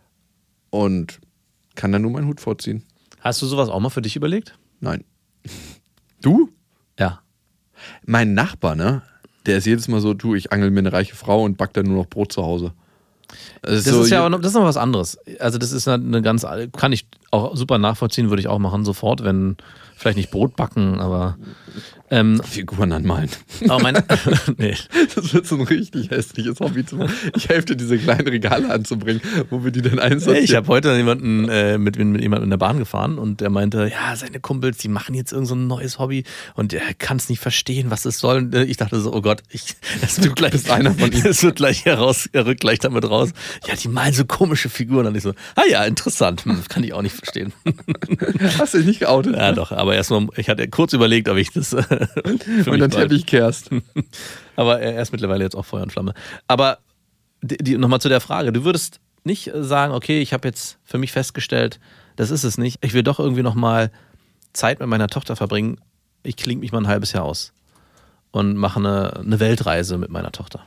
und kann da nur meinen Hut vorziehen. Hast du sowas auch mal für dich überlegt? Nein. Du? Ja. Mein Nachbar, ne? Der ist jedes Mal so, du, ich angel mir eine reiche Frau und back dann nur noch Brot zu Hause. Das, das so, ist ja auch noch, das ist noch was anderes. Also das ist eine ganz, kann ich auch super nachvollziehen, würde ich auch machen sofort, wenn, vielleicht nicht Brot backen, aber ähm, Figuren anmalen. Aber meine, nee. Das wird so ein richtig hässliches Hobby zu machen. Ich helfe dir, diese kleinen Regale anzubringen, wo wir die dann einsortieren. Ich habe heute jemanden äh, mit, mit jemandem in der Bahn gefahren und der meinte, ja, seine Kumpels, die machen jetzt irgend so ein neues Hobby und er kann es nicht verstehen, was es soll. Und ich dachte so, oh Gott, ich, das wird gleich, bist einer von ihnen. Das wird gleich heraus, er rückt gleich damit raus. Ja, die malen so komische Figuren. Und ich so, ah ja, interessant, hm, kann ich auch nicht verstehen. Hast du dich nicht geoutet? Ja, doch, aber erstmal, ich hatte kurz überlegt, ob ich das äh, für und dann Teppich kehrst. Aber er ist mittlerweile jetzt auch Feuer und Flamme. Aber die, die, nochmal zu der Frage, du würdest nicht sagen, okay, ich habe jetzt für mich festgestellt, das ist es nicht. Ich will doch irgendwie nochmal Zeit mit meiner Tochter verbringen. Ich klinge mich mal ein halbes Jahr aus und mache eine, eine Weltreise mit meiner Tochter.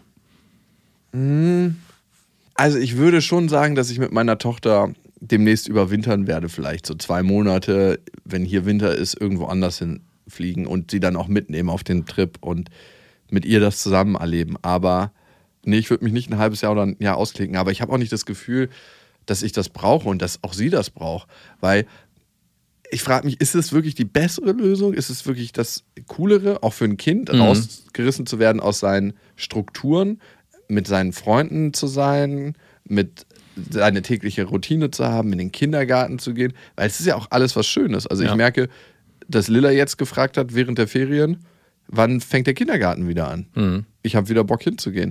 Also ich würde schon sagen, dass ich mit meiner Tochter demnächst überwintern werde, vielleicht so zwei Monate, wenn hier Winter ist, irgendwo anders hinfliegen und sie dann auch mitnehmen auf den Trip und mit ihr das zusammen erleben. Aber nee, ich würde mich nicht ein halbes Jahr oder ein Jahr ausklicken, aber ich habe auch nicht das Gefühl, dass ich das brauche und dass auch sie das braucht, weil ich frage mich, ist es wirklich die bessere Lösung? Ist es wirklich das Coolere, auch für ein Kind, mhm. rausgerissen zu werden aus seinen Strukturen, mit seinen Freunden zu sein, mit seine tägliche Routine zu haben, in den Kindergarten zu gehen, weil es ist ja auch alles was Schönes. Also ja. Ich merke, dass Lilla jetzt gefragt hat während der Ferien, wann fängt der Kindergarten wieder an? Mhm. Ich habe wieder Bock hinzugehen.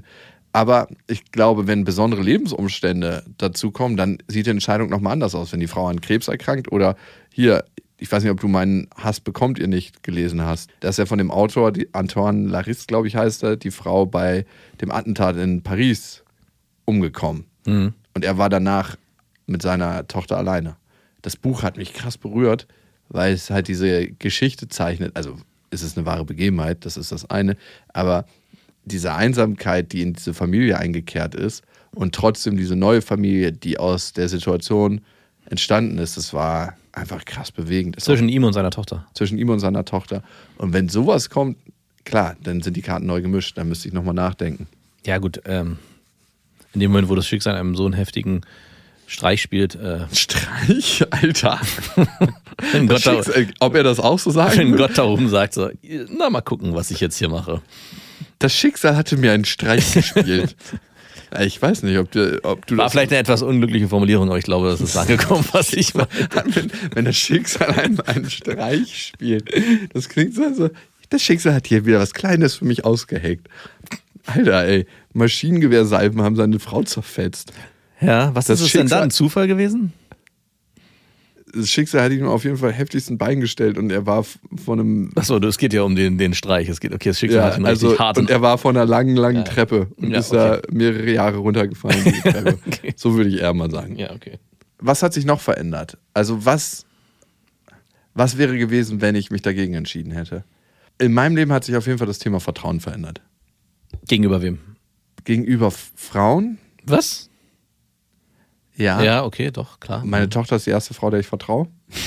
Aber ich glaube, wenn besondere Lebensumstände dazukommen, dann sieht die Entscheidung nochmal anders aus. Wenn die Frau an Krebs erkrankt oder hier, ich weiß nicht, ob du meinen Hass bekommt ihr nicht gelesen hast. Das ist ja von dem Autor, die Antoine Larisse, glaube ich, heißt er, die Frau bei dem Attentat in Paris umgekommen. Mhm. Und er war danach mit seiner Tochter alleine. Das Buch hat mich krass berührt, weil es halt diese Geschichte zeichnet. Also es ist eine wahre Begebenheit, das ist das eine. Aber diese Einsamkeit, die in diese Familie eingekehrt ist und trotzdem diese neue Familie, die aus der Situation entstanden ist, das war einfach krass bewegend. Das Zwischen ihm und seiner Tochter. Zwischen ihm und seiner Tochter. Und wenn sowas kommt, klar, dann sind die Karten neu gemischt, dann müsste ich nochmal nachdenken. Ja gut, ähm, in dem Moment, wo das Schicksal einem so einen heftigen Streich spielt. Äh, Streich? Alter. wenn Gott da, Schicksal, ob er das auch so sagt? Wenn Gott da oben sagt so, na mal gucken, was ich jetzt hier mache. Das Schicksal hatte mir einen Streich gespielt. Ich weiß nicht, ob du, ob du War das... vielleicht eine etwas unglückliche Formulierung, aber ich glaube, das ist angekommen, was ich meine. wenn, wenn das Schicksal einen, einen Streich spielt. Das klingt so, so, das Schicksal hat hier wieder was Kleines für mich ausgeheckt. Alter, ey, Maschinengewehrsalben haben seine Frau zerfetzt. Ja, was Das ist es denn Schicksal- dann? Ein Zufall gewesen? Das Schicksal hat ihm auf jeden Fall heftigst ein Bein gestellt und er war von einem... Achso, es geht ja um den, den Streich. Es geht, okay, das Schicksal Ja, hat ihn also, richtig hart. und er war von einer langen, langen Ja. Treppe und Ja, ist okay. da mehrere Jahre runtergefallen. Die Treppe. Okay. So würde ich eher mal sagen. Ja, okay. Was hat sich noch verändert? Also was, was wäre gewesen, wenn ich mich dagegen entschieden hätte? In meinem Leben hat sich auf jeden Fall das Thema Vertrauen verändert. Gegenüber wem? Gegenüber F- Frauen, Was? ja. Ja, okay, doch, klar. Meine Tochter ist die erste Frau, der ich vertraue.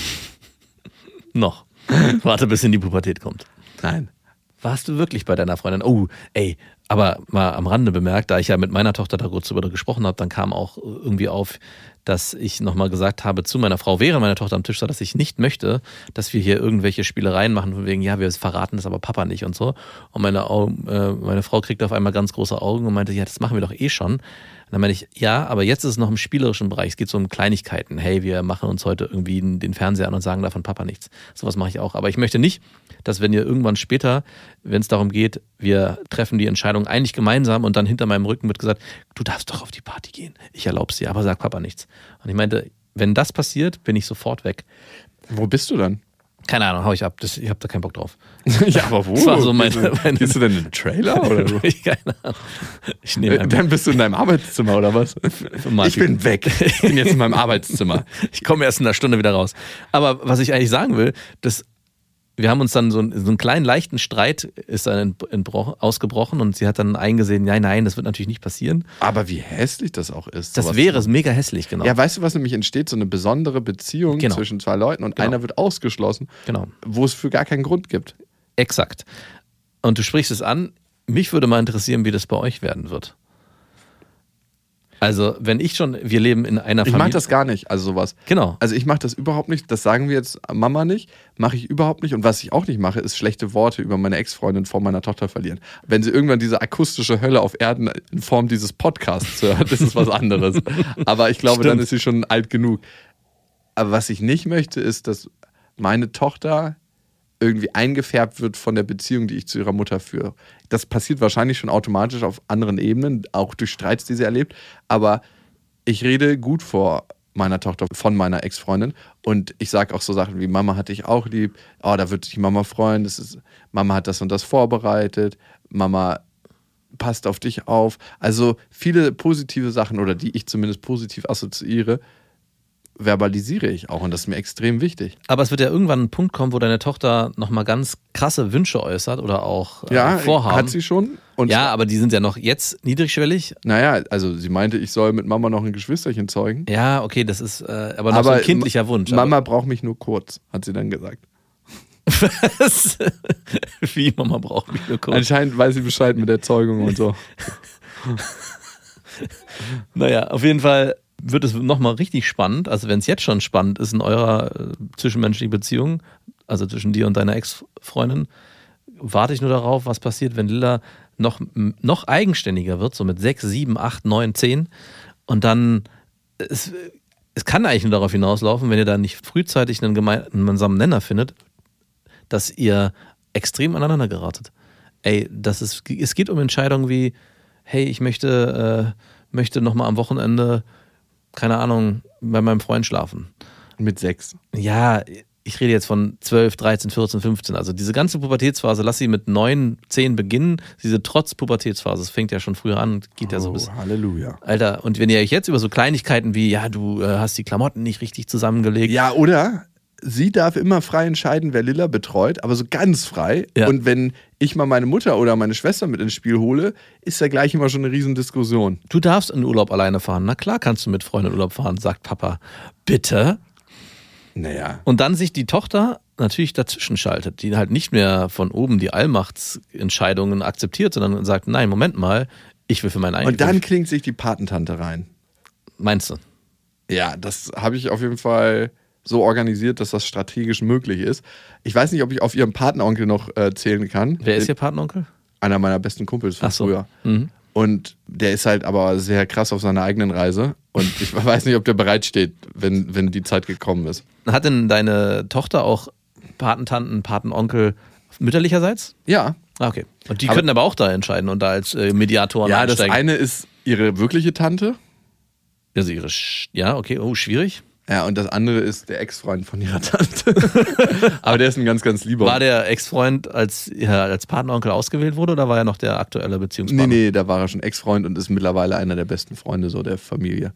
Noch. Warte, bis in die Pubertät kommt. Nein. Warst du wirklich bei deiner Freundin? Oh, ey, aber mal am Rande bemerkt, da ich ja mit meiner Tochter da kurz drüber gesprochen habe, dann kam auch irgendwie auf, dass ich nochmal gesagt habe zu meiner Frau, während meine Tochter am Tisch saß, dass ich nicht möchte, dass wir hier irgendwelche Spielereien machen, von wegen, ja, wir verraten das aber Papa nicht und so. Und meine, Augen, äh, meine Frau kriegte auf einmal ganz große Augen und meinte, ja, das machen wir doch eh schon. Und dann meinte ich, ja, aber jetzt ist es noch im spielerischen Bereich. Es geht so um Kleinigkeiten. Hey, wir machen uns heute irgendwie den Fernseher an und sagen davon Papa nichts. Sowas mache ich auch. Aber ich möchte nicht, dass wenn ihr irgendwann später, wenn es darum geht, wir treffen die Entscheidung eigentlich gemeinsam und dann hinter meinem Rücken wird gesagt, du darfst doch auf die Party gehen. Ich erlaub's dir, aber sag Papa nichts. Und ich meinte, wenn das passiert, bin ich sofort weg. Wo bist du dann? Keine Ahnung, hau ich ab. Das, ich habe da keinen Bock drauf. Ja, aber wo? Das war so meine- meine- Gehst du denn in den Trailer oder so? Ich, keine Ahnung. Ich nehme Äh, einfach. Dann bist du in deinem Arbeitszimmer oder was? Mal Ich bin weg. Ich bin jetzt in meinem Arbeitszimmer. Ich komme erst in einer Stunde wieder raus. Aber was ich eigentlich sagen will, das, wir haben uns dann so, einen- so einen kleinen leichten Streit ist dann entbrochen, ausgebrochen und sie hat dann eingesehen, nein, nein, das wird natürlich nicht passieren. Aber wie hässlich das auch ist. Das sowas wäre zu- mega hässlich, genau. Ja, weißt du, was nämlich entsteht? So eine besondere Beziehung Genau. zwischen zwei Leuten und Genau. einer wird ausgeschlossen, Genau. wo es für gar keinen Grund gibt. Exakt. Und du sprichst es an. Mich würde mal interessieren, wie das bei euch werden wird. Also, wenn ich schon, wir leben in einer Ich Familie. mache das gar nicht, also sowas. Genau. Also ich mache das überhaupt nicht, das sagen wir jetzt Mama nicht, mache ich überhaupt nicht. Und was ich auch nicht mache, ist schlechte Worte über meine Ex-Freundin vor meiner Tochter verlieren. Wenn sie irgendwann diese akustische Hölle auf Erden in Form dieses Podcasts hört, das ist was anderes. Aber ich glaube, Stimmt. dann ist sie schon alt genug. Aber was ich nicht möchte, ist, dass meine Tochter irgendwie eingefärbt wird von der Beziehung, die ich zu ihrer Mutter führe. Das passiert wahrscheinlich schon automatisch auf anderen Ebenen, auch durch Streits, die sie erlebt. Aber ich rede gut vor meiner Tochter von meiner Ex-Freundin und ich sage auch so Sachen wie, Mama hat dich auch lieb, oh, da wird sich Mama freuen, das ist, Mama hat das und das vorbereitet, Mama passt auf dich auf. Also viele positive Sachen oder die ich zumindest positiv assoziiere, verbalisiere ich auch und das ist mir extrem wichtig. Aber es wird ja irgendwann ein Punkt kommen, wo deine Tochter nochmal ganz krasse Wünsche äußert oder auch äh, Ja, Vorhaben. hat sie schon. Und Ja, aber die sind ja noch jetzt niedrigschwellig. naja, also sie meinte, ich soll mit Mama noch ein Geschwisterchen zeugen. Ja, okay, das ist äh, aber noch so ein kindlicher Wunsch. Mama braucht mich nur kurz, hat sie dann gesagt. Was? Wie Mama braucht mich nur kurz. Anscheinend weiß sie Bescheid mit der Zeugung und so. Naja, auf jeden Fall wird es nochmal richtig spannend. Also wenn es jetzt schon spannend ist in eurer äh, zwischenmenschlichen Beziehung, also zwischen dir und deiner Ex-Freundin, warte ich nur darauf, was passiert, wenn Lilla noch, noch eigenständiger wird, so mit sechs, sieben, acht, neun, zehn und dann, es, es kann eigentlich nur darauf hinauslaufen, wenn ihr da nicht frühzeitig einen gemeinsamen Nenner findet, dass ihr extrem aneinander geratet. Ey, das ist, es geht um Entscheidungen wie, hey, ich möchte, äh, möchte nochmal am Wochenende, keine Ahnung, bei meinem Freund schlafen. Mit sechs. Ja, ich rede jetzt von zwölf, dreizehn, vierzehn, fünfzehn. Also diese ganze Pubertätsphase, lass sie mit neun, zehn beginnen. Diese Trotz-Pubertätsphase, das fängt ja schon früher an, geht ja so bis. Halleluja. Alter, und wenn ihr euch jetzt über so Kleinigkeiten wie, ja, du äh, hast die Klamotten nicht richtig zusammengelegt. Ja, oder? Sie darf immer frei entscheiden, wer Lilla betreut, aber so ganz frei. Ja. Und wenn ich mal meine Mutter oder meine Schwester mit ins Spiel hole, ist da gleich immer schon eine Riesendiskussion. Du darfst in Urlaub alleine fahren. Na klar kannst du mit Freunden in Urlaub fahren, sagt Papa. Bitte? Naja. Und dann sich die Tochter natürlich dazwischen schaltet, die halt nicht mehr von oben die Allmachtsentscheidungen akzeptiert, sondern sagt, nein, Moment mal, ich will für mein eigenes. Und dann klingt sich die Patentante rein. Meinst du? Ja, das habe ich auf jeden Fall so organisiert, dass das strategisch möglich ist. Ich weiß nicht, ob ich auf ihren Patenonkel noch äh, zählen kann. Wer ist Ihr Patenonkel? Einer meiner besten Kumpels von Ach so. früher. Mhm. Und der ist halt aber sehr krass auf seiner eigenen Reise. Und ich weiß nicht, ob der bereitsteht, wenn, wenn die Zeit gekommen ist. Hat denn deine Tochter auch Patentanten, Patenonkel mütterlicherseits? Ja. Ah, okay. Und die Aber- könnten aber auch da entscheiden und da als äh, Mediatoren Ja, das einsteigen. eine ist ihre wirkliche Tante. Also ihre Sch- ja, okay, oh, schwierig. Ja, und das andere ist der Ex-Freund von ihrer Tante. Aber der ist ein ganz, ganz lieber. War der Ex-Freund als, ja, als Patenonkel ausgewählt wurde oder war er noch der aktuelle Nee, Beziehungspartner? nee, da war er schon Ex-Freund und ist mittlerweile einer der besten Freunde so der Familie.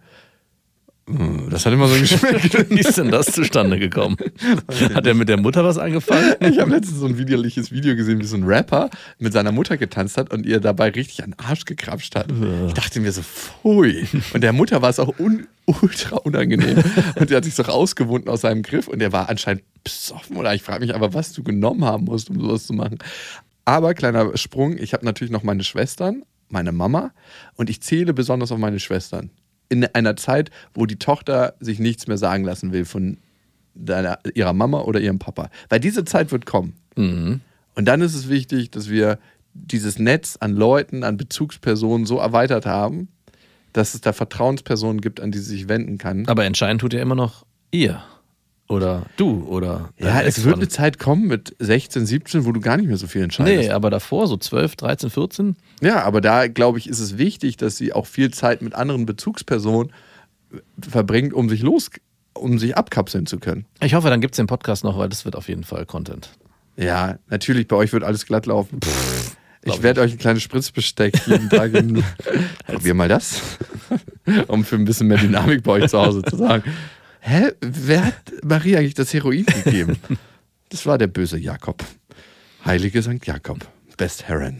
Das hat immer so geschmeckt. Wie ist denn das zustande gekommen? Hat er mit der Mutter was angefangen? Ich habe letztens so ein widerliches Video gesehen, wie so ein Rapper mit seiner Mutter getanzt hat und ihr dabei richtig an den Arsch gekrapscht hat. Ich dachte mir so, pfui. Und der Mutter war es auch un ultra unangenehm. Und die hat sich so rausgewunden aus seinem Griff und der war anscheinend besoffen. Oder ich frage mich aber, was du genommen haben musst, um sowas zu machen. Aber kleiner Sprung, ich habe natürlich noch meine Schwestern, meine Mama und ich zähle besonders auf meine Schwestern. In einer Zeit, wo die Tochter sich nichts mehr sagen lassen will von deiner, ihrer Mama oder ihrem Papa. Weil diese Zeit wird kommen. Mhm. Und dann ist es wichtig, dass wir dieses Netz an Leuten, an Bezugspersonen so erweitert haben, dass es da Vertrauenspersonen gibt, an die sie sich wenden kann. Aber entscheiden tut ja immer noch ihr. Oder du oder dein Ja, es wird eine Ex-Freund. Zeit kommen mit sechzehn, siebzehn, wo du gar nicht mehr so viel entscheidest. Nee, aber davor, so zwölf, dreizehn, vierzehn. Ja, aber da, glaube ich, ist es wichtig, dass sie auch viel Zeit mit anderen Bezugspersonen verbringt, um sich los, um sich abkapseln zu können. Ich hoffe, dann gibt es den Podcast noch, weil das wird auf jeden Fall Content. Ja, natürlich, bei euch wird alles glatt laufen. glaub Ich werde euch ein kleines Spritzbesteck jeden Tag in. Probier mal das. Um für ein bisschen mehr Dynamik bei euch zu Hause zu sagen. Hä? Wer hat Maria eigentlich das Heroin gegeben? Das war der böse Jakob. Heilige Sankt Jakob. Best Heron.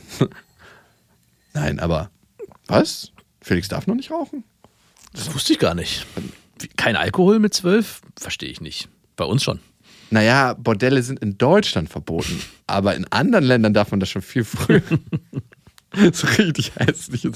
Nein, aber was? Felix darf noch nicht rauchen? Das wusste ich gar nicht. Wie, kein Alkohol mit zwölf? Verstehe ich nicht. Bei uns schon. Naja, Bordelle sind in Deutschland verboten. Aber in anderen Ländern darf man das schon viel früher. So richtig hässlich.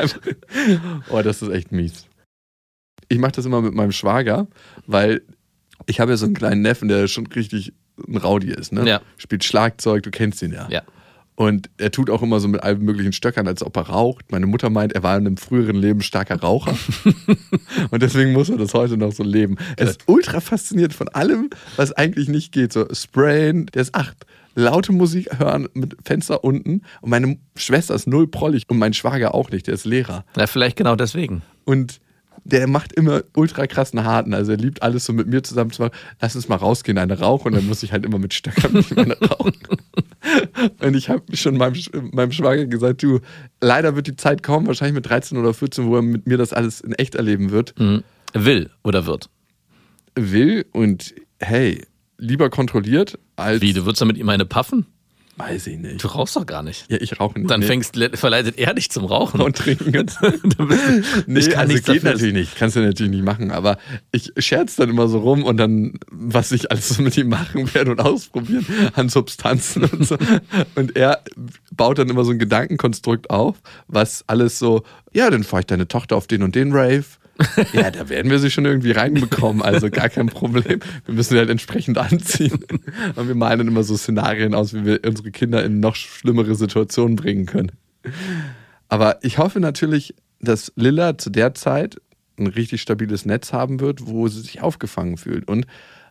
Oh, das ist echt mies. Ich mache das immer mit meinem Schwager, weil ich habe ja so einen kleinen Neffen, der schon richtig ein Rowdy ist. Ne? Ja. Spielt Schlagzeug, du kennst ihn ja. Ja. Und er tut auch immer so mit allen möglichen Stöckern, als ob er raucht. Meine Mutter meint, er war in einem früheren Leben starker Raucher. Und deswegen muss er das heute noch so leben. Er ist ultra fasziniert von allem, was eigentlich nicht geht. So Sprayen, der ist acht. Laute Musik hören mit Fenster unten. Und meine Schwester ist null prollig und mein Schwager auch nicht, der ist Lehrer. Ja, vielleicht genau deswegen. Und der macht immer ultra krassen Harten. Also er liebt alles so mit mir zusammen zu machen. Lass uns mal rausgehen, eine rauchen. Und dann muss ich halt immer mit Stöckern mit meine rauchen. Und ich habe schon meinem, meinem Schwager gesagt, du, leider wird die Zeit kommen, wahrscheinlich mit dreizehn oder vierzehn, wo er mit mir das alles in echt erleben wird. Mhm. Will oder wird. Will und hey, lieber kontrolliert als... Wie, du würdest dann mit ihm eine puffen? Weiß ich nicht. Du rauchst doch gar nicht. Ja, ich rauche nicht. Dann nee. fängst, verleitet er dich zum Rauchen. und trinken. Nee, Ich kann also nichts geht dafür. natürlich nicht. Kannst du natürlich nicht machen. Aber ich scherze dann immer so rum und dann, was ich alles so mit ihm machen werde und ausprobieren an Substanzen und so. Und er baut dann immer so ein Gedankenkonstrukt auf, was alles so, ja, dann fahre ich deine Tochter auf den und den Rave. Ja, da werden wir sie schon irgendwie reinbekommen, also gar kein Problem. Wir müssen sie halt entsprechend anziehen. Und wir malen dann immer so Szenarien aus, wie wir unsere Kinder in noch schlimmere Situationen bringen können. Aber ich hoffe natürlich, dass Lilla zu der Zeit ein richtig stabiles Netz haben wird, wo sie sich aufgefangen fühlt. Und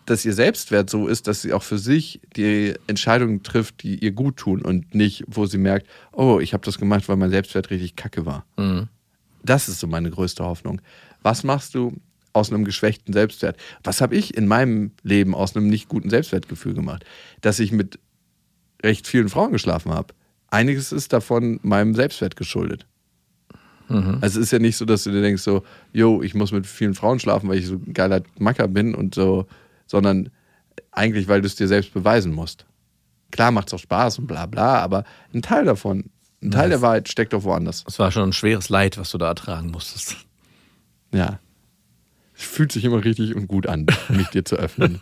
dass ihr Selbstwert so ist, dass sie auch für sich die Entscheidungen trifft, die ihr gut tun und nicht, wo sie merkt, oh, ich habe das gemacht, weil mein Selbstwert richtig kacke war. Mhm. Das ist so meine größte Hoffnung. Was machst du aus einem geschwächten Selbstwert? Was habe ich in meinem Leben aus einem nicht guten Selbstwertgefühl gemacht? Dass ich mit recht vielen Frauen geschlafen habe. Einiges ist davon meinem Selbstwert geschuldet. Mhm. Also es ist ja nicht so, dass du dir denkst so, yo, ich muss mit vielen Frauen schlafen, weil ich so ein geiler Macker bin und so, sondern eigentlich, weil du es dir selbst beweisen musst. Klar macht es auch Spaß und bla bla, aber ein Teil davon, ein Teil der Wahrheit steckt doch woanders. Es war schon ein schweres Leid, was du da ertragen musstest. Ja. Es fühlt sich immer richtig und gut an, mich dir zu öffnen.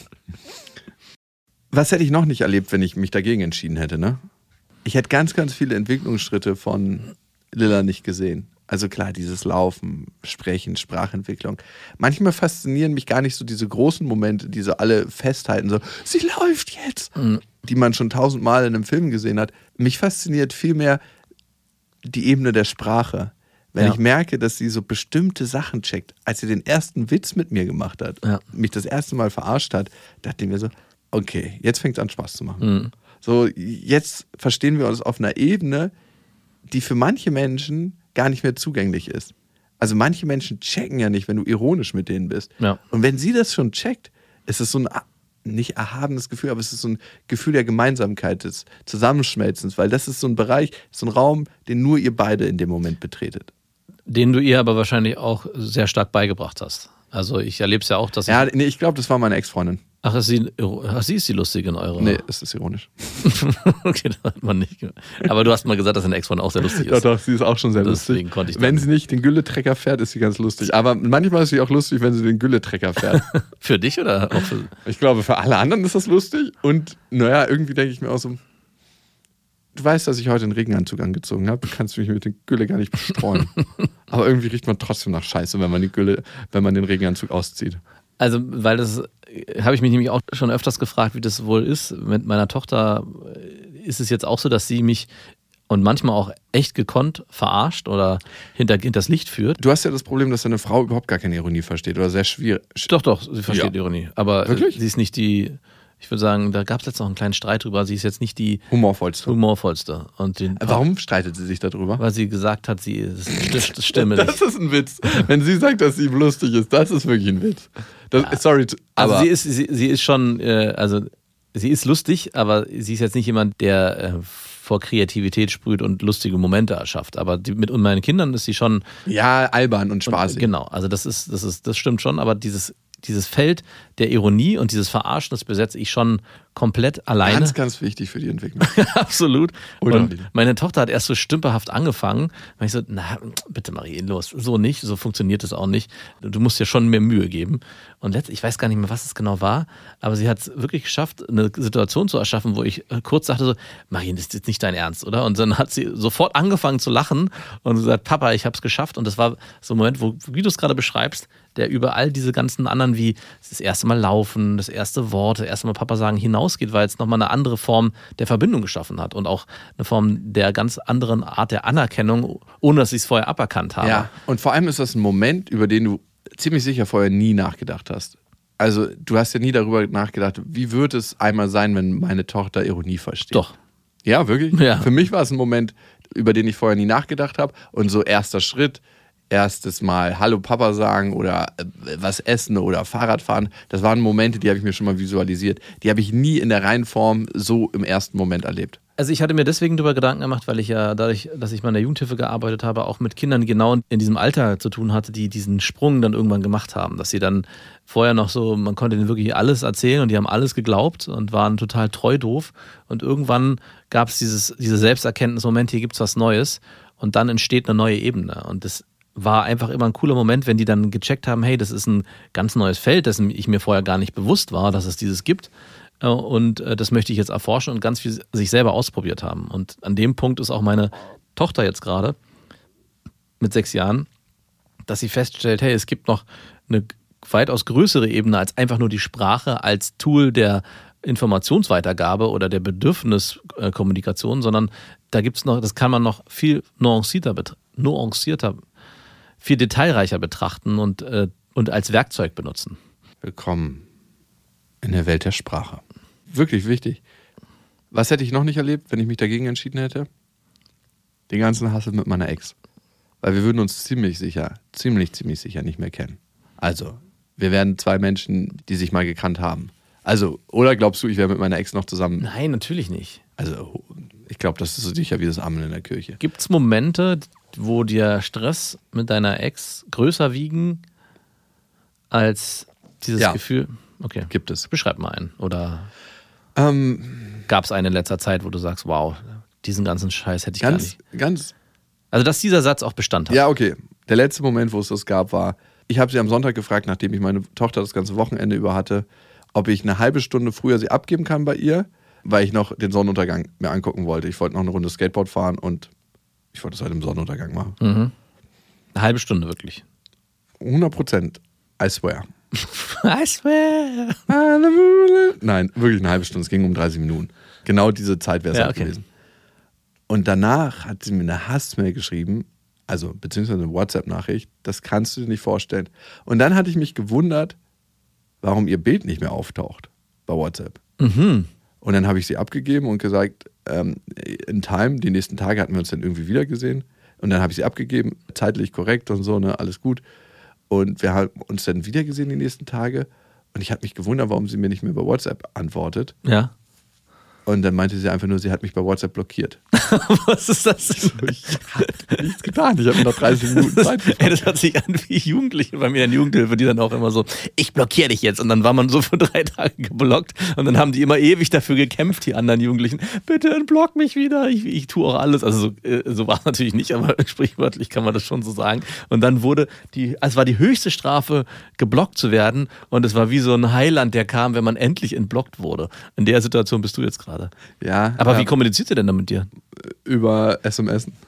Was hätte ich noch nicht erlebt, wenn ich mich dagegen entschieden hätte, ne? Ich hätte ganz, ganz viele Entwicklungsschritte von Lilla nicht gesehen. Also klar, dieses Laufen, Sprechen, Sprachentwicklung. Manchmal faszinieren mich gar nicht so diese großen Momente, die so alle festhalten, so, sie läuft jetzt, mhm. die man schon tausendmal in einem Film gesehen hat. Mich fasziniert vielmehr die Ebene der Sprache. Wenn ja. ich merke, dass sie so bestimmte Sachen checkt. Als sie den ersten Witz mit mir gemacht hat, ja. mich das erste Mal verarscht hat, dachte ich mir so, okay, jetzt fängt es an Spaß zu machen. Mhm. So, jetzt verstehen wir uns auf einer Ebene, die für manche Menschen gar nicht mehr zugänglich ist. Also manche Menschen checken ja nicht, wenn du ironisch mit denen bist. Ja. Und wenn sie das schon checkt, ist es so ein nicht erhabenes Gefühl, aber es ist so ein Gefühl der Gemeinsamkeit, des Zusammenschmelzens, weil das ist so ein Bereich, so ein Raum, den nur ihr beide in dem Moment betretet. Den du ihr aber wahrscheinlich auch sehr stark beigebracht hast. Also ich erlebe es ja auch, dass... Ja, ich nee, ich glaube, das war meine Ex-Freundin. Ach, ist sie, ach, sie ist die Lustige in eurer... Nee, es ist ironisch. Okay, das hat man nicht gehört. Aber du hast mal gesagt, dass deine Ex-Freundin auch sehr lustig ist. Doch, doch, sie ist auch schon sehr Deswegen lustig. konnte ich wenn dann- sie nicht den Gülletrecker fährt, ist sie ganz lustig. Aber manchmal ist sie auch lustig, wenn sie den Gülletrecker fährt. Für dich oder auch für... Ich glaube, für alle anderen ist das lustig. Und naja, irgendwie denke ich mir auch so, du weißt, dass ich heute einen Regenanzug angezogen habe. Du kannst mich mit der Gülle gar nicht bestreuen. Aber irgendwie riecht man trotzdem nach Scheiße, wenn man die Gülle, wenn man den Regenanzug auszieht. Also, weil das habe ich mich nämlich auch schon öfters gefragt, wie das wohl ist. Mit meiner Tochter ist es jetzt auch so, dass sie mich und manchmal auch echt gekonnt verarscht oder hinter hinters Licht führt. Du hast ja das Problem, dass deine Frau überhaupt gar keine Ironie versteht oder sehr schwierig. Doch, doch, sie versteht Ja. Ironie. Aber Wirklich? sie ist nicht die, ich würde sagen, da gab es jetzt noch einen kleinen Streit drüber. Sie ist jetzt nicht die Humorvollste. humorvollste. Und den, Warum streitet sie sich darüber? Weil sie gesagt hat, sie ist, das stimme nicht. Das ist ein Witz. Wenn sie sagt, dass sie lustig ist, das ist wirklich ein Witz. Das, sorry, Also aber sie ist, sie, sie ist schon, äh, also sie ist lustig, aber sie ist jetzt nicht jemand, der äh, vor Kreativität sprüht und lustige Momente erschafft. Aber die, mit meinen Kindern ist sie schon ja, albern und spaßig. Und, genau, also das ist, das ist, das stimmt schon, aber dieses, dieses Feld der Ironie und dieses Verarschen, das besetze ich schon komplett alleine. Ganz, ganz wichtig für die Entwicklung. Absolut. Oder Und wieder. meine Tochter hat erst so stümperhaft angefangen. Da ich so, na, bitte Marie, los, so nicht, so funktioniert es auch nicht. Du musst dir schon mehr Mühe geben. Und letztlich, ich weiß gar nicht mehr, was es genau war, aber sie hat es wirklich geschafft, eine Situation zu erschaffen, wo ich kurz sagte so, Marie, das ist jetzt nicht dein Ernst, oder? Und dann hat sie sofort angefangen zu lachen und gesagt, Papa, ich habe es geschafft. Und das war so ein Moment, wo, wie du es gerade beschreibst, der über all diese ganzen anderen wie das erste Mal laufen, das erste Wort, das erste Mal Papa sagen hinausgeht, weil es nochmal eine andere Form der Verbindung geschaffen hat und auch eine Form der ganz anderen Art der Anerkennung, ohne dass ich es vorher aberkannt habe. Ja, und vor allem ist das ein Moment, über den du ziemlich sicher vorher nie nachgedacht hast. Also du hast ja nie darüber nachgedacht, wie wird es einmal sein, wenn meine Tochter Ironie versteht. Doch. Ja, wirklich? Ja. Für mich war es ein Moment, über den ich vorher nie nachgedacht habe und so erster Schritt, erstes Mal Hallo Papa sagen oder äh, was essen oder Fahrrad fahren, das waren Momente, die habe ich mir schon mal visualisiert. Die habe ich nie in der Reihenform so im ersten Moment erlebt. Also ich hatte mir deswegen darüber Gedanken gemacht, weil ich ja dadurch, dass ich mal in der Jugendhilfe gearbeitet habe, auch mit Kindern genau in diesem Alter zu tun hatte, die diesen Sprung dann irgendwann gemacht haben. Dass sie dann vorher noch so, man konnte ihnen wirklich alles erzählen und die haben alles geglaubt und waren total treu doof. Und irgendwann gab es dieses, diese Selbsterkenntnis, Moment, hier gibt's was Neues und dann entsteht eine neue Ebene. Und das war einfach immer ein cooler Moment, wenn die dann gecheckt haben, hey, das ist ein ganz neues Feld, dessen ich mir vorher gar nicht bewusst war, dass es dieses gibt. Und das möchte ich jetzt erforschen und ganz viel sich selber ausprobiert haben. Und an dem Punkt ist auch meine Tochter jetzt gerade mit sechs Jahren, dass sie feststellt, hey, es gibt noch eine weitaus größere Ebene als einfach nur die Sprache als Tool der Informationsweitergabe oder der Bedürfniskommunikation, sondern da gibt es noch, das kann man noch viel nuancierter, nuancierter viel detailreicher betrachten und, und als Werkzeug benutzen. Willkommen In der Welt der Sprache. Wirklich wichtig. Was hätte ich noch nicht erlebt, wenn ich mich dagegen entschieden hätte? Den ganzen Hassel mit meiner Ex. Weil wir würden uns ziemlich sicher, ziemlich, ziemlich sicher nicht mehr kennen. Also, wir wären zwei Menschen, die sich mal gekannt haben. Also, oder glaubst du, ich wäre mit meiner Ex noch zusammen? Nein, natürlich nicht. Also, ich glaube, das ist so sicher wie das Amen in der Kirche. Gibt es Momente, wo dir Stress mit deiner Ex größer wiegen als dieses Ja. Gefühl? Okay. Gibt es. Beschreib mal einen. Oder Ähm, gab es einen in letzter Zeit, wo du sagst, wow, diesen ganzen Scheiß hätte ich gar ganz, nicht. ganz. Also, dass dieser Satz auch Bestand hat. Ja, okay. Der letzte Moment, wo es das gab, war, ich habe sie am Sonntag gefragt, nachdem ich meine Tochter das ganze Wochenende über hatte, ob ich eine halbe Stunde früher sie abgeben kann bei ihr, weil ich noch den Sonnenuntergang mir angucken wollte. Ich wollte noch eine Runde Skateboard fahren und ich wollte es halt im Sonnenuntergang machen. Mhm. Eine halbe Stunde wirklich. hundert Prozent. I swear. I swear. Nein, wirklich eine halbe Stunde. Es ging um dreißig Minuten. Genau diese Zeit wäre es Ja, halt okay. gewesen. Und danach hat sie mir eine Hassmail geschrieben, also beziehungsweise eine WhatsApp-Nachricht, das kannst du dir nicht vorstellen. Und dann hatte ich mich gewundert, warum ihr Bild nicht mehr auftaucht bei WhatsApp. Mhm. Und dann habe ich sie abgegeben und gesagt, ähm, in Time, die nächsten Tage hatten wir uns dann irgendwie wieder gesehen. Und dann habe ich sie abgegeben, zeitlich korrekt und so, ne, alles gut. Und wir haben uns dann wieder gesehen die nächsten Tage. Und ich habe mich gewundert, warum sie mir nicht mehr bei WhatsApp antwortet. Ja. Und dann meinte sie einfach nur, sie hat mich bei WhatsApp blockiert. Was ist das? Ich habe nichts getan. Ich habe noch dreißig Minuten Zeit. Ey, das hört sich an wie Jugendliche bei mir in Jugendhilfe, die dann auch immer so, ich blockiere dich jetzt. Und dann war man so für drei Tage geblockt. Und dann haben die immer ewig dafür gekämpft, die anderen Jugendlichen. Bitte entblock mich wieder. Ich, ich tue auch alles. Also so, äh, so war es natürlich nicht, aber sprichwörtlich kann man das schon so sagen. Und dann wurde die, es war die höchste Strafe, geblockt zu werden. Und es war wie so ein Heiland, der kam, wenn man endlich entblockt wurde. In der Situation bist du jetzt gerade. Ja, Aber ja, wie kommuniziert ihr denn da mit dir? über S M S.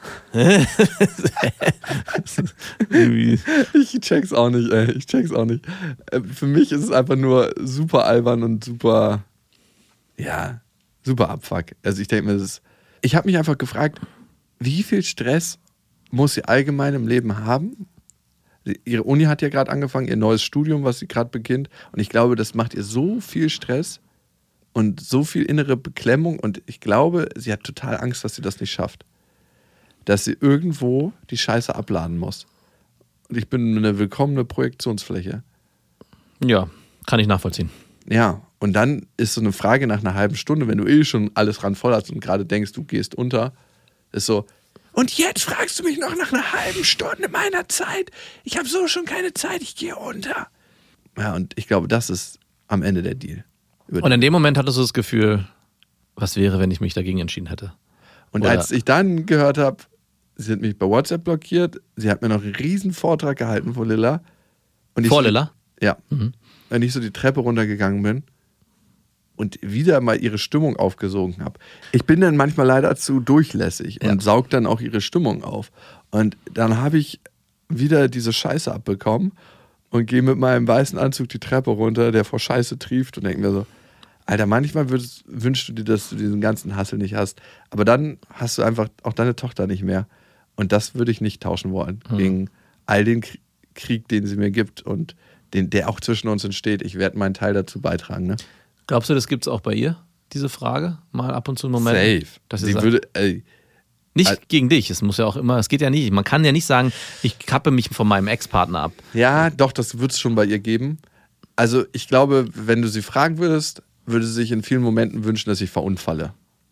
Irgendwie. Ich check's auch nicht, ey. Ich check's auch nicht. Äh, Für mich ist es einfach nur super albern und super, ja, super Abfuck. Also ich denke mir, das ist, ich habe mich einfach gefragt, wie viel Stress muss sie allgemein im Leben haben? Ihre Uni hat ja gerade angefangen, ihr neues Studium, was sie gerade beginnt. Und ich glaube, das macht ihr so viel Stress und so viel innere Beklemmung. Und ich glaube, sie hat total Angst, dass sie das nicht schafft. Dass sie irgendwo die Scheiße abladen muss. Und ich bin eine willkommene Projektionsfläche. Ja, kann ich nachvollziehen. Ja, und dann ist so eine Frage nach einer halben Stunde, wenn du eh schon alles ran voll hast und gerade denkst, du gehst unter, ist so, und jetzt fragst du mich noch nach einer halben Stunde meiner Zeit? Ich habe so schon keine Zeit, ich gehe unter. Ja, und ich glaube, das ist am Ende der Deal. Über Und in dem Moment hattest du das Gefühl, was wäre, wenn ich mich dagegen entschieden hätte? Und Oder- als ich dann gehört habe, sie hat mich bei WhatsApp blockiert, sie hat mir noch einen riesen Vortrag gehalten vor Lilla. Und ich Vor so, Lilla? Ja. Mhm. Wenn ich so die Treppe runtergegangen bin und wieder mal ihre Stimmung aufgesogen habe. Ich bin dann manchmal leider zu durchlässig Ja. und saug dann auch ihre Stimmung auf. Und dann habe ich wieder diese Scheiße abbekommen und gehe mit meinem weißen Anzug die Treppe runter, der vor Scheiße trieft und denke mir so, Alter, manchmal würdest, wünschst du dir, dass du diesen ganzen Hassel nicht hast. Aber dann hast du einfach auch deine Tochter nicht mehr. Und das würde ich nicht tauschen wollen. Mhm. Gegen all den K- Krieg, den sie mir gibt und den, der auch zwischen uns entsteht. Ich werde meinen Teil dazu beitragen. Ne? Glaubst du, das gibt es auch bei ihr, diese Frage? Mal ab und zu einen Moment. Safe. Dass sie sie sagt, würde, ey, nicht Al- gegen dich, es muss ja auch immer, es geht ja nicht, man kann ja nicht sagen, ich kappe mich von meinem Ex-Partner ab. ja, doch, das wird es schon bei ihr geben. Also ich glaube, wenn du sie fragen würdest, würde sie sich in vielen Momenten wünschen, dass ich verunfalle.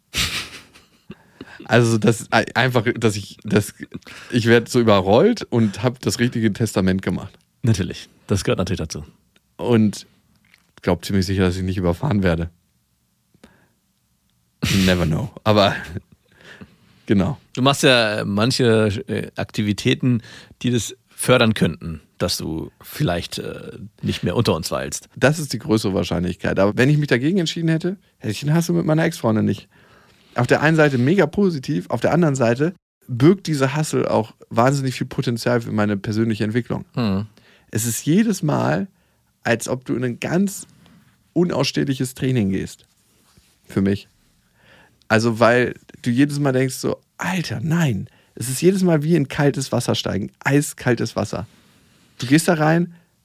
Also das ist einfach, dass ich, das, ich werde so überrollt und habe das richtige Testament gemacht. Natürlich, das gehört natürlich dazu. Und glaube ziemlich sicher, dass ich nicht überfahren werde. You never know. Aber genau. Du machst ja manche äh, Aktivitäten, die das fördern könnten, dass du vielleicht äh, nicht mehr unter uns weilst. Das ist die größere Wahrscheinlichkeit. Aber wenn ich mich dagegen entschieden hätte, hätte ich den Hass mit meiner Ex-Freundin nicht. Auf der einen Seite mega positiv, auf der anderen Seite birgt diese Hassel auch wahnsinnig viel Potenzial für meine persönliche Entwicklung. Hm. Es ist jedes Mal, als ob du in ein ganz unausstehliches Training gehst. Für mich. Also, weil du jedes Mal denkst so, Alter, nein. Es ist jedes Mal wie in kaltes Wasser steigen. Eiskaltes Wasser. Du gehst da rein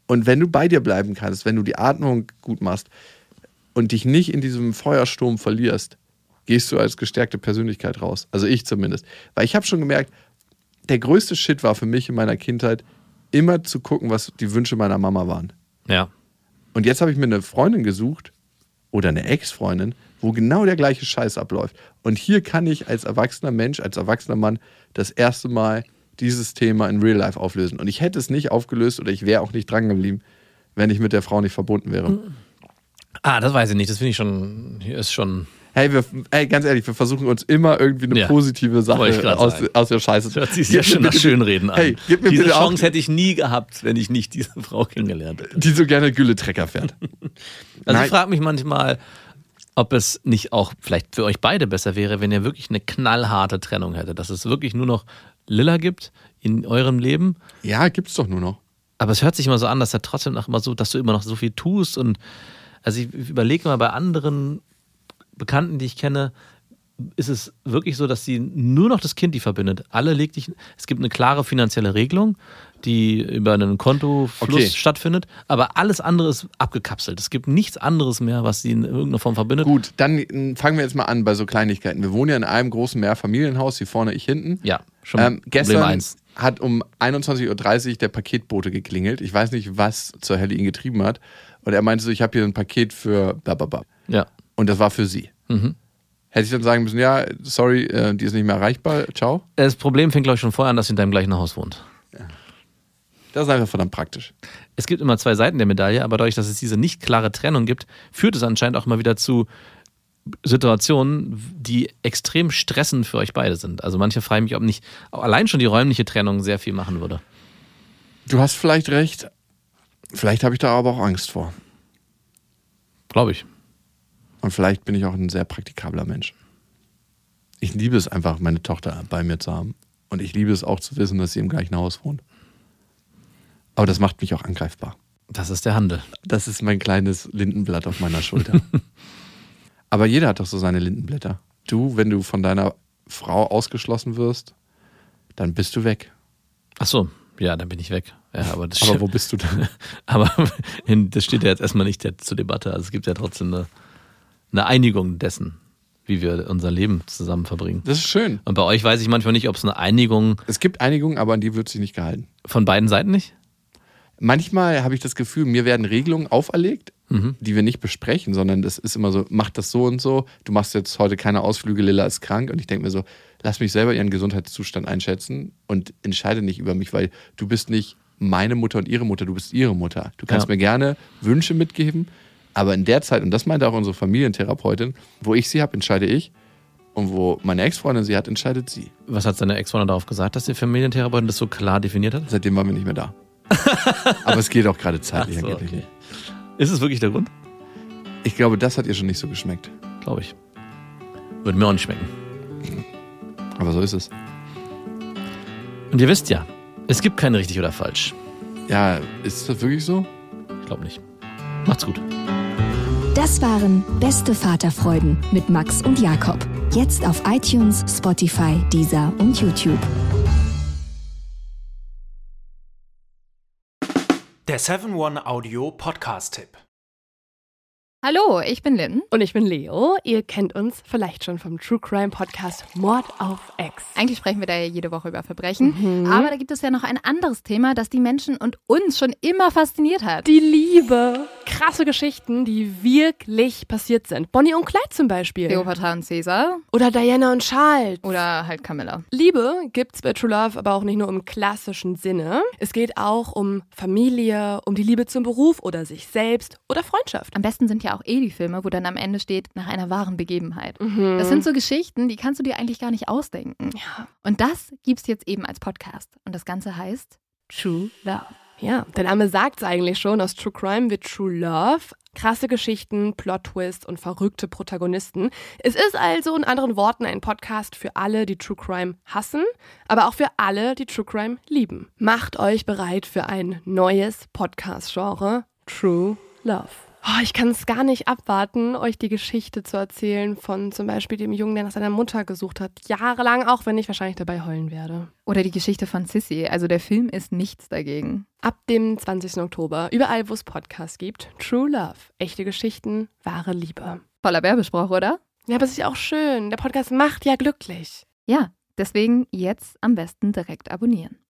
Und wenn du bei dir bleiben kannst, wenn du die Atmung gut machst und dich nicht in diesem Feuersturm verlierst, gehst du als gestärkte Persönlichkeit raus. Also ich zumindest. Weil ich habe schon gemerkt, der größte Shit war für mich in meiner Kindheit, immer zu gucken, was die Wünsche meiner Mama waren. Ja. Und jetzt habe ich mir eine Freundin gesucht oder eine Ex-Freundin, wo genau der gleiche Scheiß abläuft. Und hier kann ich als erwachsener Mensch, als erwachsener Mann das erste Mal dieses Thema in Real Life auflösen. Und ich hätte es nicht aufgelöst oder ich wäre auch nicht dran geblieben, wenn ich mit der Frau nicht verbunden wäre. Ah, das weiß ich nicht. Das finde ich schon, hier ist schon... Hey, wir, hey, ganz ehrlich, wir versuchen uns immer irgendwie eine Ja, positive Sache aus, aus der Scheiße zu machen. Das hört sich sehr schön nach Schönreden an. Hey, gib mir Diese bitte Chance auch, hätte ich nie gehabt, wenn ich nicht diese Frau kennengelernt hätte. die so gerne Gülle-Trecker fährt. Also Nein. ich frage mich manchmal, ob es nicht auch vielleicht für euch beide besser wäre, wenn ihr wirklich eine knallharte Trennung hättet. Dass es wirklich nur noch Lilla gibt in eurem Leben. Ja, gibt's doch nur noch. Aber es hört sich immer so an, dass er trotzdem noch immer so, dass du immer noch so viel tust. Und also ich überlege mal bei anderen Bekannten, die ich kenne, ist es wirklich so, dass sie nur noch das Kind die verbindet. Alle legt dich, es gibt eine klare finanzielle Regelung, die über einen Kontofluss Okay. stattfindet, aber alles andere ist abgekapselt. Es gibt nichts anderes mehr, was sie in irgendeiner Form verbindet. Gut, dann äh, fangen wir jetzt mal an bei so Kleinigkeiten. Wir wohnen ja in einem großen Mehrfamilienhaus, hier vorne, ich hinten. Ja, schon Ähm, Problem gestern eins. hat um einundzwanzig Uhr dreißig der Paketbote geklingelt. Ich weiß nicht, was zur Hölle ihn getrieben hat. Und er meinte so, ich habe hier ein Paket für blablabla. Ja. Und das war für sie. Mhm. Hätte ich dann sagen müssen, ja, sorry, äh, die ist nicht mehr erreichbar, ciao. Das Problem fängt, glaube ich, schon vorher an, dass sie in deinem gleichen Haus wohnt. Das ist einfach verdammt praktisch. Es gibt immer zwei Seiten der Medaille, aber dadurch, dass es diese nicht klare Trennung gibt, führt es anscheinend auch mal wieder zu Situationen, die extrem stressend für euch beide sind. Also manche fragen mich, ob nicht auch allein schon die räumliche Trennung sehr viel machen würde. Du hast vielleicht recht. Vielleicht habe ich da aber auch Angst vor. Glaube ich. Und vielleicht bin ich auch ein sehr praktikabler Mensch. Ich liebe es einfach, meine Tochter bei mir zu haben. Und ich liebe es auch zu wissen, dass sie im gleichen Haus wohnt. Aber das macht mich auch angreifbar. Das ist der Handel. Das ist mein kleines Lindenblatt auf meiner Schulter. Aber jeder hat doch so seine Lindenblätter. Du, wenn du von deiner Frau ausgeschlossen wirst, dann bist du weg. Ach so, ja, dann bin ich weg. Ja, aber das Aber wo bist du dann? aber das steht ja jetzt erstmal nicht zur Debatte. Also es gibt ja trotzdem eine, eine Einigung dessen, wie wir unser Leben zusammen verbringen. Das ist schön. Und bei euch weiß ich manchmal nicht, ob es eine Einigung Es gibt Einigungen, aber an die wird sich nicht gehalten. von beiden Seiten nicht? Manchmal habe ich das Gefühl, mir werden Regelungen auferlegt, Mhm. die wir nicht besprechen, sondern das ist immer so, mach das so und so, du machst jetzt heute keine Ausflüge, Lilla ist krank. Und ich denke mir so, lass mich selber ihren Gesundheitszustand einschätzen und entscheide nicht über mich, weil du bist nicht meine Mutter und ihre Mutter, du bist ihre Mutter. Du kannst Ja. mir gerne Wünsche mitgeben, aber in der Zeit, und das meinte auch unsere Familientherapeutin, wo ich sie habe, entscheide ich und wo meine Ex-Freundin sie hat, entscheidet sie. Was hat seine Ex-Freundin darauf gesagt, dass die Familientherapeutin das so klar definiert hat? Seitdem waren wir nicht mehr da. Aber es geht auch gerade zeitlich Ach so, angeblich okay. nicht. Ist es wirklich der Grund? Ich glaube, das hat ihr schon nicht so geschmeckt. Glaube ich. Würde mir auch nicht schmecken. Aber so ist es. Und ihr wisst ja, es gibt kein richtig oder falsch. Ja, ist das wirklich so? Ich glaube nicht. Macht's gut. Das waren Beste Vaterfreuden mit Max und Jakob. Jetzt auf iTunes, Spotify, Deezer und YouTube. Der seven One Audio Podcast-Tipp. Hallo, ich bin Lynn. Und ich bin Leo. Ihr kennt uns vielleicht schon vom True Crime Podcast Mord auf Ex. Eigentlich sprechen wir da ja jede Woche über Verbrechen. Aber da gibt es ja noch ein anderes Thema, das die Menschen und uns schon immer fasziniert hat. Die Liebe. Krasse Geschichten, die wirklich passiert sind. Bonnie und Clyde zum Beispiel. Cleopatra und Caesar. Oder Diana und Charles. Oder halt Camilla. Liebe gibt's bei True Love aber auch nicht nur im klassischen Sinne. Es geht auch um Familie, um die Liebe zum Beruf oder sich selbst oder Freundschaft. Am besten sind ja auch eh die Filme, wo dann am Ende steht, nach einer wahren Begebenheit. Das sind so Geschichten, die kannst du dir eigentlich gar nicht ausdenken. Ja. Und das gibt's jetzt eben als Podcast. Und das Ganze heißt True Love. Ja, der Name sagt's eigentlich schon. Aus True Crime wird True Love. Krasse Geschichten, Plot-Twist und verrückte Protagonisten. Es ist also in anderen Worten ein Podcast für alle, die True Crime hassen, aber auch für alle, die True Crime lieben. Macht euch bereit für ein neues Podcast-Genre, True Love. Oh, ich kann es gar nicht abwarten, euch die Geschichte zu erzählen von zum Beispiel dem Jungen, der nach seiner Mutter gesucht hat. Jahrelang, auch wenn ich wahrscheinlich dabei heulen werde. Oder die Geschichte von Sissy. Also der Film ist nichts dagegen. Ab dem zwanzigsten Oktober, überall wo es Podcasts gibt, True Love. Echte Geschichten, wahre Liebe. Voller Werbespruch, oder? Ja, aber es ist ja auch schön. Der Podcast macht ja glücklich. Ja, deswegen jetzt am besten direkt abonnieren.